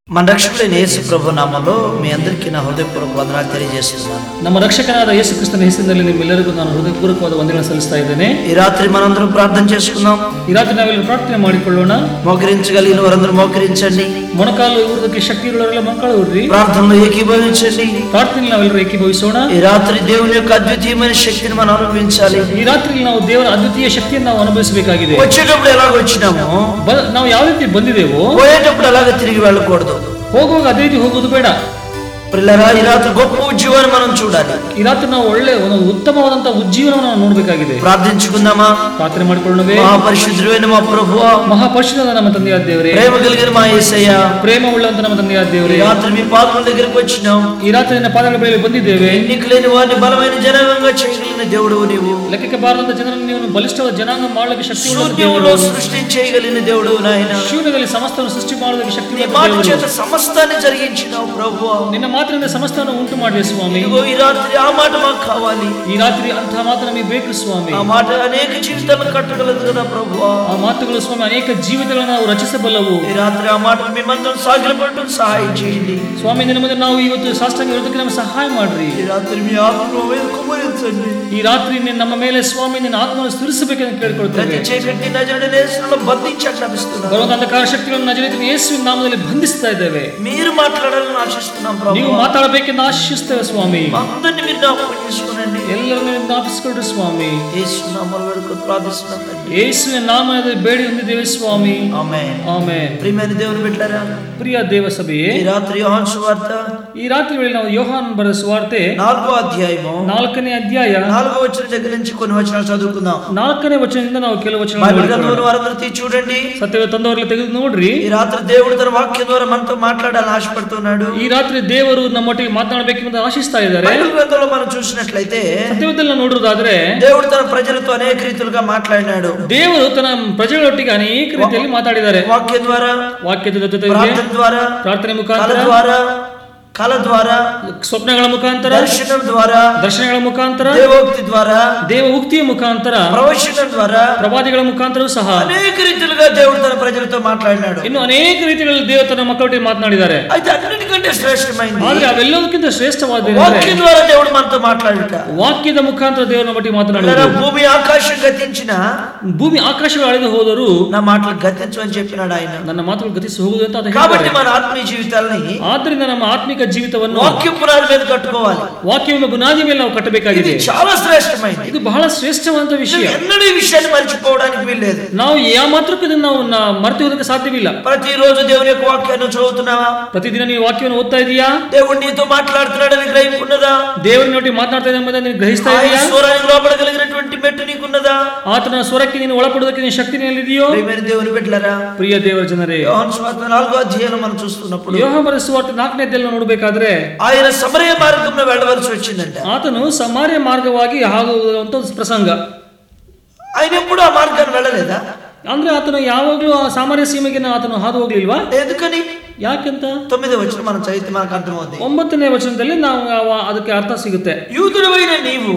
మన రక్షకుడైన యేసు ప్రభు నామములో మీ అందరికీ నా హృదయపూర్వక వందనాలు తెలియజేస్తున్నాను. ನಮ್ಮ ರಕ್ಷಕನಾದ ಯೇಸು ಕ್ರಿಸ್ತನ ಹೆಸರಿನಲ್ಲಿ ನಿಮ್ಮೆಲ್ಲರಿಗೂ ನಾನು ಹೃದಯಪೂರ್ವಕವಾದ ವಂದನೆಗಳನ್ನು ಸಲ್ಲಿಸ್ತಾ ಇದ್ದೇನೆ. ఈ రాత్రి మనందరం ప్రార్థన చేసుకుందాం. ಈ ರಾತ್ರಿ ನಾವೆಲ್ಲ ಪ್ರಾರ್ಥನೆ ಮಾಡಿಕೊಳ್ಳೋಣ. మోకరించగలిగిన వారందరూ మోకరించండి. ಮೊಣಕಾಲು ಊರುವುದಕ್ಕೆ ಶಕ್ತಿ ಇರುವವರೆಲ್ಲ ಮೊಣಕಾಲು ಊರ್ರಿ. ప్రార్థనలో ఏకీభవించండి. ಪ್ರಾರ್ಥನೆಯಲ್ಲಿ ನಾವೆಲ್ಲರೂ ಏಕೀಭವಿಸೋಣ. ఈ రాత్రి దేవుని యొక్క అద్వితీయమైన శక్తిని మనం అనుభవించాలి. ಈ ರಾತ್ರಿ ನಾವು ದೇವರ ಅದ್ವಿತೀಯ ಶಕ್ತಿಯನ್ನು ನಾವು ಅನುಭವಿಸಬೇಕಾಗಿದೆ. వచ్చేటప్పుడు ఎలాగ వచ్చినామో ನಾವು ಯಾವ ರೀತಿ ಬಂದಿದ್ದೇವೋ పోయేటప్పుడు అలాగ తిరిగి వెళ్ళకూడదు. ಹೋಗುವಾಗ ಅದೇ ರೀತಿ ಹೋಗೋದು ಬೇಡ. పిల్లరా, ఈ రాత్రి గొప్ప ఉజ్జీవాన్ని మనం చూడాలి. ಈ ರಾತ್ರಿ ನಾವು ಒಳ್ಳೆ ಒಂದು ಉತ್ತಮವಾದಂತಹ ಉಜ್ಜೀವನವನ್ನು ನಾವು ನೋಡಬೇಕಾಗಿದೆ. ప్రార్థించుకుందామా? ಪ್ರಾರ್ಥನೆ ಮಾಡಿಕೊಳ್ಳೋಣವೇ? మహాపరిశుద్ధుడైన మా ప్రభువా, ಮಹಾಪರಿಶುದ್ಧನಾದ ನಮ್ಮ ತಂದೆಯಾದ ದೇವರೇ, ప్రేమ కలిగిన మా యేసయ్య, ಪ್ರೇಮ ಉಳ್ಳಂತ ನಮ್ಮ ತಂದೆಯಾದ ದೇವರೇ, ఈ రాత్రి మీ పాదముల దగ్గరికి వచ్చినాం. ಈ ರಾತ್ರಿ ನಿನ್ನ ಪಾದಗಳ ಮೇಲೆ ಬಂದಿದ್ದೇವೆ. ఎన్నికలేని వారిని బలమైన జనాంగంగా చేయగలిగిన దేవుడు నీవు. ಲೆಕ್ಕಕ್ಕೆ ಬಾರದಂತ ಜನರನ್ನು ನೀವು ಬಲಿಷ್ಠವಾದ ಜನಾಂಗ ಮಾಡಲಿಕ್ಕೆ ಶಕ್ತಿ ಉಳ್ಳ శూన్యములో సృష్టించగలిగిన దేవుడు నాయన. ಶೂನ್ಯದಲ್ಲಿ ಸಮಸ್ತವನ್ನು ಸೃಷ್ಟಿ ಮಾಡೋದಕ್ಕೆ ಶಕ್ತಿ నీ మాట చేత సమస్తాన్ని జరిగించినావు ప్రభువా. ನಿನ್ನ ಮಾತಿನಿಂದ ಸಮಸ್ತವನ್ನು ಉಂಟು ಮಾಡಿದೆ ಸ್ವಾಮಿ. ఇదిగో ఈ రాత్రి ఆ మాట మాకు కావాలి. ಈ ರಾತ್ರಿ ಅಂತಹ ಮಾತು ನಮಗೆ ಬೇಕು ಸ್ವಾಮಿ. ఆ మాట అనేక జీవితాలను కట్టగలదు కదా ప్రభువా. ಆ ಮಾತುಗಳು ಸ್ವಾಮಿ ಅನೇಕ ಜೀವಿತಗಳನ್ನು ನಾವು ರಚಿಸಬಲ್ಲವು. ఈ రాత్రి ఆ మాట మేమందరం సాగిలపడటం సహాయం చేయండి ಸ್ವಾಮಿ. ನಿನ್ನ ಮುಂದೆ ನಾವು ಇವತ್ತು ಸಾಷ್ಟಾಂಗ ಇರೋದಕ್ಕೆ ನಮಗೆ ಸಹಾಯ ಮಾಡ್ರಿ. ఈ రాత్రి మీ ఆత్మ మీద కుమ్మరించండి. ಈ ರಾತ್ರಿ ನಮ್ಮ ಮೇಲೆ ಸ್ವಾಮಿ ನಿನ್ನ ಆತ್ಮವನ್ನು ಸ್ಥಿರಿಸಬೇಕೆಂದು ಕೇಳಿಕೊಳ್ತೇವೆ. ప్రతి చీకటి నజరుడైన యేసులో బంధించండి అనిపిస్తున్నాను. ಬರುವಂತ ಅಂಧಕಾರ ಶಕ್ತಿಗಳನ್ನು ನಜರೇತಿನ ಯೇಸುವಿನ ನಾಮದಲ್ಲಿ ಬಂಧಿಸ್ತಾ ಇದ್ದೇವೆ. మీరు మాట్లాడాలని ఆశిస్తున్నాం ప్రభువా. ನೀವು ಮಾತಾಡಬೇಕೆಂದು ಆಶಿಸ್ತೇವೆ ಸ್ವಾಮಿ. అందరిని మీరు జ్ఞాపకం చేసుకోనండి. ಎಲ್ಲರನ್ನು ಜ್ಞಾಪಿಸಿಕೊಳ್ಳ್ರಿ ಸ್ವಾಮಿ. యేసు నామములో వేడుకొని ప్రార్థిస్తున్నాం. ಯೇಸುವಿನ ನಾಮದಲ್ಲಿ ಬೇಡಿ ಹೊಂದಿದ್ದೇವೆ ಸ್ವಾಮಿ. ఆమేన్. ಆಮೆನ್. ప్రియమైన దేవుని బిడ్డలారా, ಪ್ರಿಯ ದೇವ ಸಭೆಯೇ, ఈ రాత్రి యోహాను సువార్త ಈ ರಾತ್ರಿ ವೇಳೆ ನಾವು ಯೋಹಾನ ಬರೆದ ಸುವಾರ್ತೆ 4వ అధ్యాయము 4ನೇ ಅಧ್ಯಾಯ 4వ వచనం దగ్గర నుంచి కొన్ని వచనాలు చదువుకుందాం. 4ನೇ వచನದಿಂದ ನಾವು ಕೆಲವು బైబిల్ ವಚನಗಳನ್ನು గ్రంథమును వారందరూ తీసి చూడండి. ಸತ್ಯವೇದ ತಂದವರೆಲ್ಲ ತೆಗೆದು ನೋಡ್ರಿ. ఈ రాత్రి దేవుడు తన వాక్యం ద్వారా మనతో మాట్లాడాలని ఆశపడుతున్నాడు. ಈ ರಾತ್ರಿ ದೇವರು ನಮ್ಮೊಟ್ಟಿಗೆ ಮಾತನಾಡಬೇಕೆಂದು ಆಶಿಸ್ತಾ ಇದ್ದಾರೆ. బైబిల్ గ్రంథంలో మనం చూసినట్లయితే ಸತ್ಯವೇದಲ್ಲ ನೋಡುವುದಾದ್ರೆ దేవుడు తన ప్రజలతో అనేక రీతిలుగా మాట్లాడినాడు. ದೇವರು ತನ್ನ ಪ್ರಜೆಗಳೊಟ್ಟಿಗೆ ಅನೇಕ ರೀತಿಯಲ್ಲಿ ಮಾತಾಡಿದ್ದಾರೆ. వాక్యం ద్వారా, ವಾಕ್ಯದ ಜೊತೆಗೆ ప్రార్థన ద్వారా, ಪ್ರಾರ್ಥನೆ కళ ಮುಖಾಂತರ, ద్వారా, కళ ద్వారా, ಸ್ವಪ್ನಗಳ ಮುಖಾಂತರ, దర్శనం ద్వారా, ದರ್ಶನಗಳ ಮುಖಾಂತರ, దేవోక్తి ద్వారా, ದೇವ ಉಕ್ತಿಯ ಮುಖಾಂತರ, ప్రవచనం ద్వారా, ಪ್ರವಾದಿಗಳ ಮುಖಾಂತರವೂ ಸಹ అనేక రీతిలుగా దేవుడు తన ప్రజలతో మాట్లాడినాడు. ಇನ್ನು ಅನೇಕ ರೀತಿಗಳಲ್ಲಿ ದೇವರು ತನ್ನ ಮಕ್ಕಳೊಟ್ಟಿಗೆ ಮಾತನಾಡಿದ್ದಾರೆ. అయితే అన్నిటికంటే శ్రేష్టమైనది ಆದ್ರೆ ಅವೆಲ್ಲದಕ್ಕಿಂತ ಶ್ರೇಷ್ಠವಾದ వాక్యం ద్వారా దేవుడు మనతో మాట్లాడుట. ವಾಕ್ಯದ ಮುಖಾಂತರ ದೇವರ ಮಟ್ಟಿಗೆ ಮಾತನಾಡುವುದು. భూమి ఆకాశం గతించిన ಭೂಮಿ ಆಕಾಶಗಳು ಅಳೆದು ಹೋದರೂ నా మాటలు గతించమని చెప్పినాడు ఆయన. ನನ್ನ ಮಾತುಗಳು ಗತಿಸಿ ಹೋಗುವುದು ಅಂತ ಅದು కాబట్టి ಹೇಳಿದ್ದಾರೆ. మన ಆತ್ಮೀಯ జీవితాలని ಆದ್ರಿಂದ ನಮ್ಮ ಆತ್ಮಿಕ ಜೀವಿತವನ್ನು వాక్య పునాది మీద కట్టుకోవాలి. ವಾಕ್ಯವನ್ನು ಬುನಾದಿ ಮೇಲೆ ನಾವು ఇది ಕಟ್ಟಬೇಕಾಗಿದೆ. చాలా శ్రేష్టమైనది. ಇದು ಬಹಳ ಶ್ರೇಷ್ಠವಾದ ವಿಷಯ. ఎన్నడూ ఈ విషయాన్ని మర్చిపోవడానికి వీల్లేదు. ನಾವು ಯಾವ ಮಾತ್ರಕ್ಕೂ ಇದನ್ನು ನಾವು ಮರೆತು ಹೋಗೋದಕ್ಕೆ ಸಾಧ್ಯವಿಲ್ಲ. ప్రతిరోజు దేవుని యొక్క వాక్యాన్ని చదువుతున్నావా? ಪ್ರತಿದಿನ ನೀವು ವಾಕ್ಯವನ್ನು ಓದ್ತಾ ಇದೀಯಾ? దేవుడు నీతో మాట్లాడుతున్నాడని గ్రహింపున్నదా? ದೇವರಿನೊಟ್ಟಿಗೆ ಮಾತನಾಡ್ತಾ ಇದ್ದಾನೆ ಎಂಬುದನ್ನು ನೀನು ಗ್ರಹಿಸ್ತಾ ఆయన ಇದೆಯಾ? స్వరానికి లోపడగలిగినటువంటి మెట్టు నీకున్నదా? ಆತನ ಸ್ವರಕ್ಕೆ ನೀನು ಒಳಪಡೋದಕ್ಕೆ ನೀನು ಶಕ್ತಿ ನಿನ್ನಲ್ಲಿದೆಯೋ? ప్రియమైన దేవుని బిడ్డలారా, ಪ್ರಿಯ ದೇವರ ಜನರೇ, యోహాను సువార్త 4వ అధ్యాయంలో మనం చూస్తున్నప్పుడు ಯೋಹಾನ ಬರೆದ ಸುವಾರ್ತೆ 4ನೇ ಅಧ್ಯಾಯದಲ್ಲಿ ನೋಡಬೇಕಾದ್ರೆ ఆయన సమరయ మార్గంలో వెళ్ళవలసి వచ్చిందంట. ಆತನು ಸಮಾರ್ಯ ಮಾರ್ಗವಾಗಿ ಹೋಗುವಂತ ಒಂದು ಪ್ರಸಂಗ. ఆయన ఎప్పుడు ఆ మార్గాన్ని వెళ్ళలేదా? ಅಂದ್ರೆ ಆತನು ಯಾವಾಗ್ಲೂ ಆ ಸಾಮಾನ್ಯ ಸೀಮೆಗೆ ಆತನು ಹಾದು ಹೋಗ್ಲಿಲ್ವಾ? ఎందుకని? ಯಾಕೆಂತ 9వ వచనం మనం చదివితే మనకు అర్థమవుతుంది. 9ನೇ ವಚನದಲ್ಲಿ ನಾವು ಅದಕ್ಕೆ ಅರ್ಥ ಸಿಗುತ್ತೆ. యూదుడైన నీవు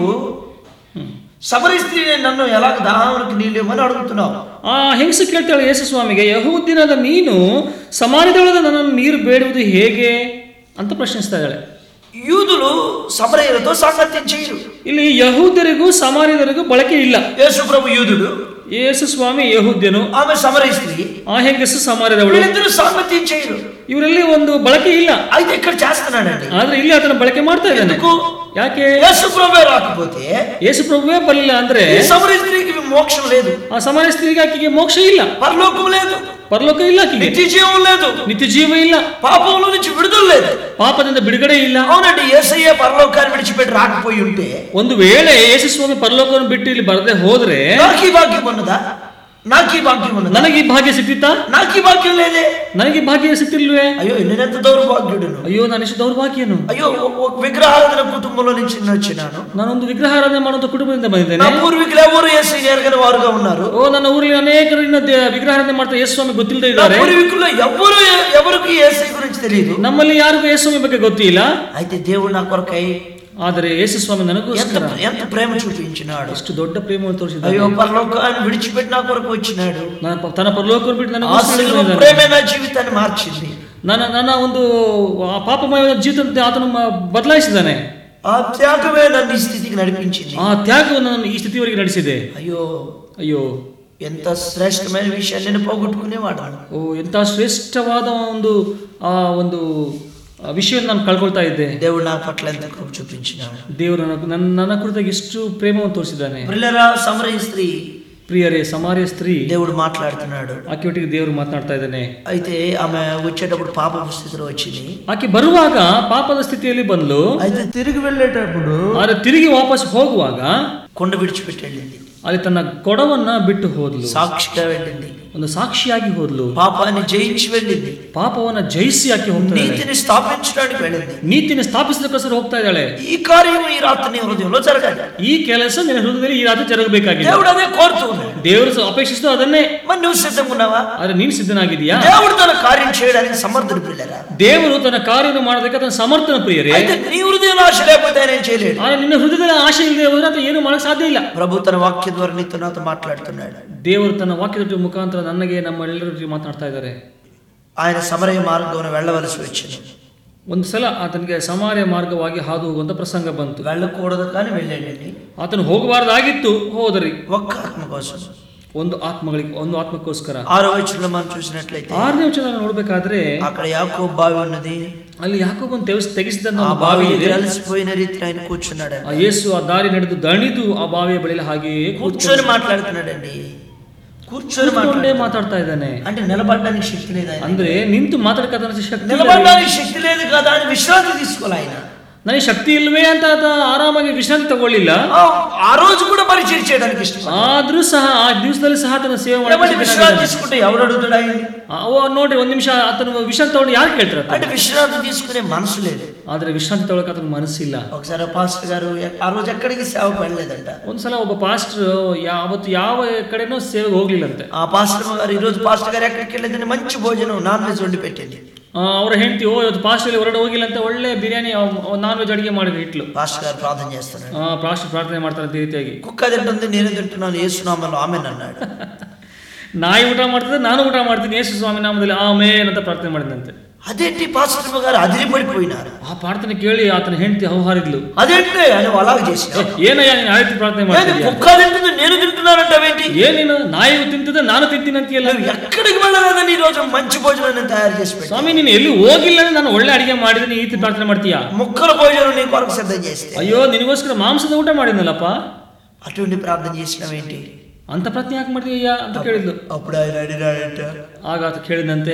సమరయ స్త్రీని నన్ను ఎలా దాహానికి నీళ్ళు ఇవ్వమని అడుగుతున్నావు. ಆ ಹೆಂಗಸು ಕೇಳ್ತಾಳೆ ಯೇಸು ಸ್ವಾಮಿಗೆ, ಯಹೂದ್ಯನಾದ ನೀನು ಸಮಾರ್ಯದೊಳಗೆ ನನ್ನನ್ನು ನೀರು ಬೇಡುವುದು ಹೇಗೆ ಅಂತ ಪ್ರಶ್ನಿಸ್ತಾ ಇದ್ದಾಳೆ. యూదులు సమరయులతో సాంగత్యం చేయరు. ಇಲ್ಲಿ ಯಹೂದ್ಯರಿಗೂ ಸಮಾರ್ಯದರಿಗೂ ಬಳಕೆ ಇಲ್ಲ. యేసు ప్రభు యూదుడు, ಯೇಸು ಸ್ವಾಮಿ ಯಹೂದ್ಯನು, ఆమె సమరయ స్త్రీ. ಆ ಹೆಂಗಸು ಸಮಾರ್ಯದವಳು. వీళ్ళిద్దరూ సాంగత్యం చేయరు. ಇವರಲ್ಲಿ ಒಂದು ಬಳಕೆ ಇಲ್ಲ. అయితే ఇక్కడ చేస్తున్నాడండి. ಆದ್ರೆ ಇಲ್ಲಿ ಆತನ ಬಳಕೆ ಮಾಡ್ತಾ ಇದ್ದಾನೆ. ఎందుకు? ಯಾಕೆ? యేసు ప్రభువే రాకపోతే ಯೇಸು ಪ್ರಭುವೇ ಬರಲಿಲ್ಲ ಅಂದ್ರೆ ఈ సమరయ స్త్రీకి మోక్షం లేదు, ಆ ಸಮಾರ್ಯ ಸ್ತ್ರೀಗೆ ಆಕೆಗೆ ಮೋಕ್ಷ ಇಲ್ಲ, పరలోకం లేదు, ಪರಲೋಕ ಇಲ್ಲ, ಆಕೆಗೆ నిత్య జీవం లేదు, ನಿತ್ಯ ಜೀವ ಇಲ್ಲ, పాపంలో నుంచి విడుదల లేదు. ಪಾಪದಿಂದ ಬಿಡುಗಡೆ ಇಲ್ಲ. అవునండి, యేసయ్య పరలోకాన్ని విడిచిపెట్టి రాకపోయి ఉంటే ಒಂದು ವೇಳೆ ಯೇಸು ಸ್ವಾಮಿ ಪರಲೋಕವನ್ನು ಬಿಟ್ಟು ಇಲ್ಲಿ ಬರದೆ ಹೋದ್ರೆ నాకు ఈ భాగ్యం ఉన్నదా? నాకు ఈ భాగ్యం ఉన్నదా? ನನಗೆ ಈ ಭಾಗ್ಯ ಸಿಕ್ತಿತ್ತಾ? నాకు ఈ భాగ్యం లేదే. ನನಗೆ ಈ ಭಾಗ್ಯ ಸಿಕ್ತಿಲ್ವೇ? అయ్యో నేనెంత దౌర్భాగ్యుడను. ಅಯ್ಯೋ ನಾನು ಎಷ್ಟು ದೌರ್ಭಾಗ್ಯನು. అయ్యో ఒక విగ్రహారాధన కుటుంబంలో నుంచి వచ్చినాను. ನಾನೊಂದು ವಿಗ್ರಹಾರಾಧನೆ ಮಾಡುವಂತ ಕುಟುಂಬದಿಂದ ಬಂದಿದ್ದೇನೆ. నా పూర్వీకులు ఎవరు యేసయ్య ఎరగని వారుగా ఉన్నారు. ಓ, ನನ್ನ ಊರಲ್ಲಿ ಅನೇಕರು ಇನ್ನ ವಿಗ್ರಹಾರಾಧನೆ ಮಾಡ್ತಾ ಯೇಸು ಸ್ವಾಮಿ ಗೊತ್ತಿಲ್ಲದೆ నా ಇದ್ದಾರೆ. పూర్వీకుల్లో ఎవరికి యేసయ్య గురించి తెలియదు. ನಮ್ಮಲ್ಲಿ ಯಾರಿಗೂ ಯೇಸು ಸ್ವಾಮಿ ಬಗ್ಗೆ ಗೊತ್ತಿಲ್ಲ. అయితే దేవుడు నా కొరకై ಆದರೆ ಯೇಸು ಸ್ವಾಮಿ ನನಗೋಸ್ಕರ ఎంత ప్రేమ చూపించినాడు. ಎಷ್ಟು ದೊಡ್ಡ ಪ್ರೇಮವನ್ನು ತೋರಿಸಿದ್ದಾನೆ. అయ్యో పరలోకాన్ని విడిచిపెట్టి నా కొరకు వచ్చినాడు. ತನ್ನ ಪರಲೋಕವನ್ನು ಬಿಟ್ಟು ನನಗೋಸ್ಕರ ప్రేమే నా జీవితాన్ని మార్చింది. ನನ್ನ ಒಂದು ಪಾಪಮಯ ಜೀವಿತ ಆತನು ಬದಲಾಯಿಸಿದ್ದಾನೆ. ఆ త్యాగమే నన్ను ఈ స్థితికి నడిపించింది. ಆ ತ್ಯಾಗವು ನನ್ನನ್ನು ಈ ಸ್ಥಿತಿವರೆಗೆ ನಡೆಸಿದೆ. అయ్యో ಅಯ್ಯೋ, ఎంత శ్రేష్టమైన విషయాన్ని నేను పోగొట్టుకునేవాడు. ಎಂಥ ಶ್ರೇಷ್ಠವಾದ ಒಂದು ವಿಷಯವನ್ನು ನಾನು ಕಳ್ಕೊಳ್ತಾ ಇದ್ದೆ. దేవుడు నా పట్ల ఎంత కృప చూపించినాడు. ದೇವರು ನನ್ನ ಕುರಿತಾಗಿ ಎಷ್ಟು ಪ್ರೇಮವನ್ನು ತೋರಿಸಿದ್ದಾನೆ. ప్రియులారా, సమరయ స్త్రీ, ಪ್ರಿಯರೇ, ಸಮಾರ್ಯ ಸ್ತ್ರೀ దేవుడు మాట్లాడుతున్నాడు. ಆಕೆ ಒಟ್ಟಿಗೆ ದೇವರು ಮಾತನಾಡ್ತಾ ಇದ್ದಾನೆ. అయితే ఆమె వచ్చేటప్పుడు పాప స్థితిలో వచ్చింది. ಆಕೆ ಬರುವಾಗ ಪಾಪದ ಸ್ಥಿತಿಯಲ್ಲಿ ಬಂದ್ಲು. అయితే తిరిగి వెళ్ళేటప్పుడు ಆದ್ರೆ ತಿರುಗಿ ವಾಪಸ್ ಹೋಗುವಾಗ కొండ విడిచిపెట్టి వెళ్ళింది. ಅಲ್ಲಿ ತನ್ನ ಕೊಡವನ್ನ ಬಿಟ್ಟು ಹೋದ್ಲು. సాక్షిగా వెళ్ళింది. ಒಂದು ಸಾಕ್ಷಿಯಾಗಿ ಹೋದ್ಲು. పాపాన్ని జయించి వెళ్ళింది. ಪಾಪವನ್ನ ಜಯಿಸಿ ಆಕೆ ಹೋಗ್ತಾಳೆ. నీతిని స్థాపించడానికి వెళ్ళింది. ನೀತಿని ಸ್ಥಾಪಿಸಲಿಕ್ಕೋಸ್ಕರ ಹೋಗ್ತಾ ಇದ್ದಾಳೆ. ఈ కార్యం ఈ రాత్రి నీ హృదయంలో జరగాలి. ಈ ಕೆಲಸ ನಿನ್ನ ಹೃದಯದಲ್ಲಿ ಈ ರಾತ್ರಿ ಜರಗಬೇಕಾಗಿದೆ. దేవుడు అదే కోరుతున్నాడు. ದೇವರು ಅಪೇಕ್ಷಿಸುವ ಅದನ್ನೇ. మరి నువ్వు సిద్ధంగా ఉన్నావా? ಆದ್ರೆ ನೀನು ಸಿದ್ಧನಾಗಿದೀಯಾ? దేవుడు తన కార్యం చేయడానికి సమర్థుడు ప్రియులారా. ದೇವರು ತನ್ನ ಕಾರ್ಯವನ್ನು ಮಾಡೋದಕ್ಕೆ ಆತನ ಸಮರ್ಥನ ಪ್ರಿಯರೇ. అయితే నీ హృదయంలో ఆశ లేకపోతే ఆయన ఏం చేయలేడు. ಆದ್ರೆ ನಿನ್ನ ಹೃದಯದಲ್ಲಿ ಆಶೆ ಇಲ್ಲದೆ ಹೋದ್ರೆ ಆತ ಏನು ಮಾಡಕ್ ಸಾಧ್ಯ ಇಲ್ಲ. ప్రభు తన వాక్య ద్వారా నీతో నాతో మాట్లాడుతున్నాడు. ದೇವರು ತನ್ನ ವಾಕ್ಯದ ಮುಖಾಂತರ ನನಗೆ ನಮ್ಮೆಲ್ಲರಿಗೂ ಮಾತನಾಡ್ತಾ ಇದ್ದಾರೆ. ఆయన సమరయ మార్గంలో వెళ్ళవలసి వచ్చింది. ಒಂದು ಸಲ ಆತನಿಗೆ ಸಮಾರ್ಯ ಮಾರ್ಗವಾಗಿ ಹಾದು ಹೋಗುವಂತ ಪ್ರಸಂಗ ಬಂತು. వెళ్ళకూడదు కానీ వెళ్ళండి. ಆತನು ಹೋಗಬಾರ್ದಾಗಿತ್ತು, ಹೋದರಿ. ఒక్క ఆత్మ కోసం, ಒಂದು ಆತ್ಮಕ್ಕೋಸ್ಕರ. 6వ వచనంలో మనం చూసినట్లయితే 6ನೇ ವಚನ ನೋಡ್ಬೇಕಾದ್ರೆ అక్కడ యాకోబు బావి ఉన్నది. ಅಲ್ಲಿ ಯಾಕೋಬನು ತೆಗೆಸಿದಂತ ఆ బావి అలసిపోయిన రీతిలో ఆయన కూర్చున్నాడు. ಆ ಯೇಸು ಆ ದಾರಿ ನಡೆದು ದಣಿದು ಆ ಬಾವಿಯ ಬಳಿಯಲ್ಲಿ ಹಾಗೆಯೇ కూర్చొని మాట్లాడుతున్నాడండి. కూర్చొని ಮಾತಾಡ್ತಾ ಇದ್ದಾನೆ. అంటే నిలబడడానికి శక్తి లేదు. ಅಂದ್ರೆ ನಿಂತು ಮಾತಾಡಕ್ಕೆ ಶಕ್ತಿ, నిలబడడానికి శక్తి లేదు కదా అని విశ్రాంతి తీసుకోవాలి. ఆయన ನನಗೆ ಶಕ್ತಿ ಇಲ್ವೇ ಅಂತ ಆರಾಮಾಗಿ ವಿಶ್ರಾಂತಿ ತಗೊಳ್ಳಿಲ್ಲ. ఆ రోజు కూడా పరిచయం చేయడానికి ఇష్టం. ಆದ್ರೂ ಸಹ ಆ ದಿವಸದಲ್ಲಿ ಸಹ ಆತನ ಸೇವೆ ಮಾಡಿ విశ్రాంతి తీసుకుంటే ఎవడు అడుగుతాడు ఆయన? ನೋಡ್ರಿ, ಒಂದ್ ನಿಮಿಷ ಆತನ ವಿಶ್ರಾಂತಿ ತಗೊಂಡು ಯಾರು ಕೇಳ್ತಾರೆ? అంటే విశ్రాంతి తీసుకునే మనసు లేదు. ಆದ್ರೆ ವಿಶ್ರಾಂತಿ ತಗೊಳಕ್ ಆತನ ಮನಸ್ಸಿಲ್ಲ. ఒకసారి పాస్టర్ గారు ఆ రోజు ఎక్కడికి సేవకు వెళ్ళలేదంట. ಒಂದ್ಸಲ ಒಬ್ಬ ಪಾಸ್ಟರ್ ಅವತ್ತು ಯಾವ ಕಡೆನೂ ಸೇವೆಗೆ ಹೋಗ್ಲಿಲ್ಲಂತೆ. ఆ పాస్టర్ గారు ఈ రోజు పాస్టర్ గారు ఎక్కడికి వెళ్ళలేదని మంచి భోజనం నాన్ వెజ్ వండి పెట్టింది. ಅವರ ಹೆಂಡತಿ ಇವತ್ತು ಪಾಸ್ಟರ್ ಹೊರಗಡೆ ಹೋಗಿಲ್ಲ ಅಂತ ಒಳ್ಳೆ ಬಿರಿಯಾನಿ ನಾನ್ ವೆಜ್ ಅಡಿಗೆ ಮಾಡಿ ಇಟ್ಲು. పాస్టర్ గారు ప్రార్థన చేస్తున్నారు. ಪಾಸ್ಟರ್ ಪ್ರಾರ್ಥನೆ ಮಾಡ್ತಾರೆ ಈ ರೀತಿಯಾಗಿ. కుక్క తింటుంది, నేను తింటున్నాను, యేసు నామములో ఆమేన్ అన్నాడు. ನಾಯಿ ಊಟ ಮಾಡ್ತದೆ, ನಾನು ಊಟ ಮಾಡ್ತೀನಿ, ಯೇಸು ಸ್ವಾಮಿ ನಾಮದಲ್ಲಿ ಆಮೇನ್ ಅಂತ ಪ್ರಾರ್ಥನೆ ಮಾಡಿದಂತೆ. అదేంటి పాస్టర్ గారు అదిరిపడిపోయినారు. ಆ ಪ್ರಾರ್ಥನೆ ಕೇಳಿ ಆತನ ಹೆಂಡತಿ ಹೌಹಾರಿದ್ಲು. అదేంటి అని అలాగే చేశారు. ಏನಯ್ಯ ನೀನು ಆ ರೀತಿ ಪ್ರಾರ್ಥನೆ ಮಾಡ್ತಿದ್ಯಾ? కుక్క తింటుంది, నేను తింటున్నానంటావేంటి? ಏನೇನು ನಾಯಿ ತಿಂತದೆ, ನಾನು ತಿಂತೀನಿ ಅಂತೀಯಲ್ಲ. ఎక్కడికి వెళ్ళలేదని ఈ రోజు మంచి భోజనాన్ని తయారు చేసి పెట్టాను. ಸ್ವಾಮಿ, ನೀನು ಎಲ್ಲಿ ಹೋಗಿಲ್ಲ, ನಾನು ಒಳ್ಳೆ ಅಡಿಗೆ ಮಾಡಿದ್ದೀನಿ, ಈ ರೀತಿ ಪ್ರಾರ್ಥನೆ ಮಾಡ್ತೀಯಾ? ముక్కల భోజనం నీ కొరకు సిద్ధం చేస్తే, ಅಯ್ಯೋ ನಿನಗೋಸ್ಕರ ಮಾಂಸದ ಊಟ ಮಾಡಿದ್ನಲ್ಲಪ್ಪ, అటువంటి ప్రార్థన చేసినవేంటి? ಅಂತ ಪ್ರಾರ್ಥನೆ ಯಾಕೆ ಮಾಡ್ತೀಯಾ ಅಂತ ಕೇಳಿದ್ಲು. అప్పుడు ఆయన అడిగాడంట, ಆಗ ಆತ ಕೇಳಿದಂತೆ,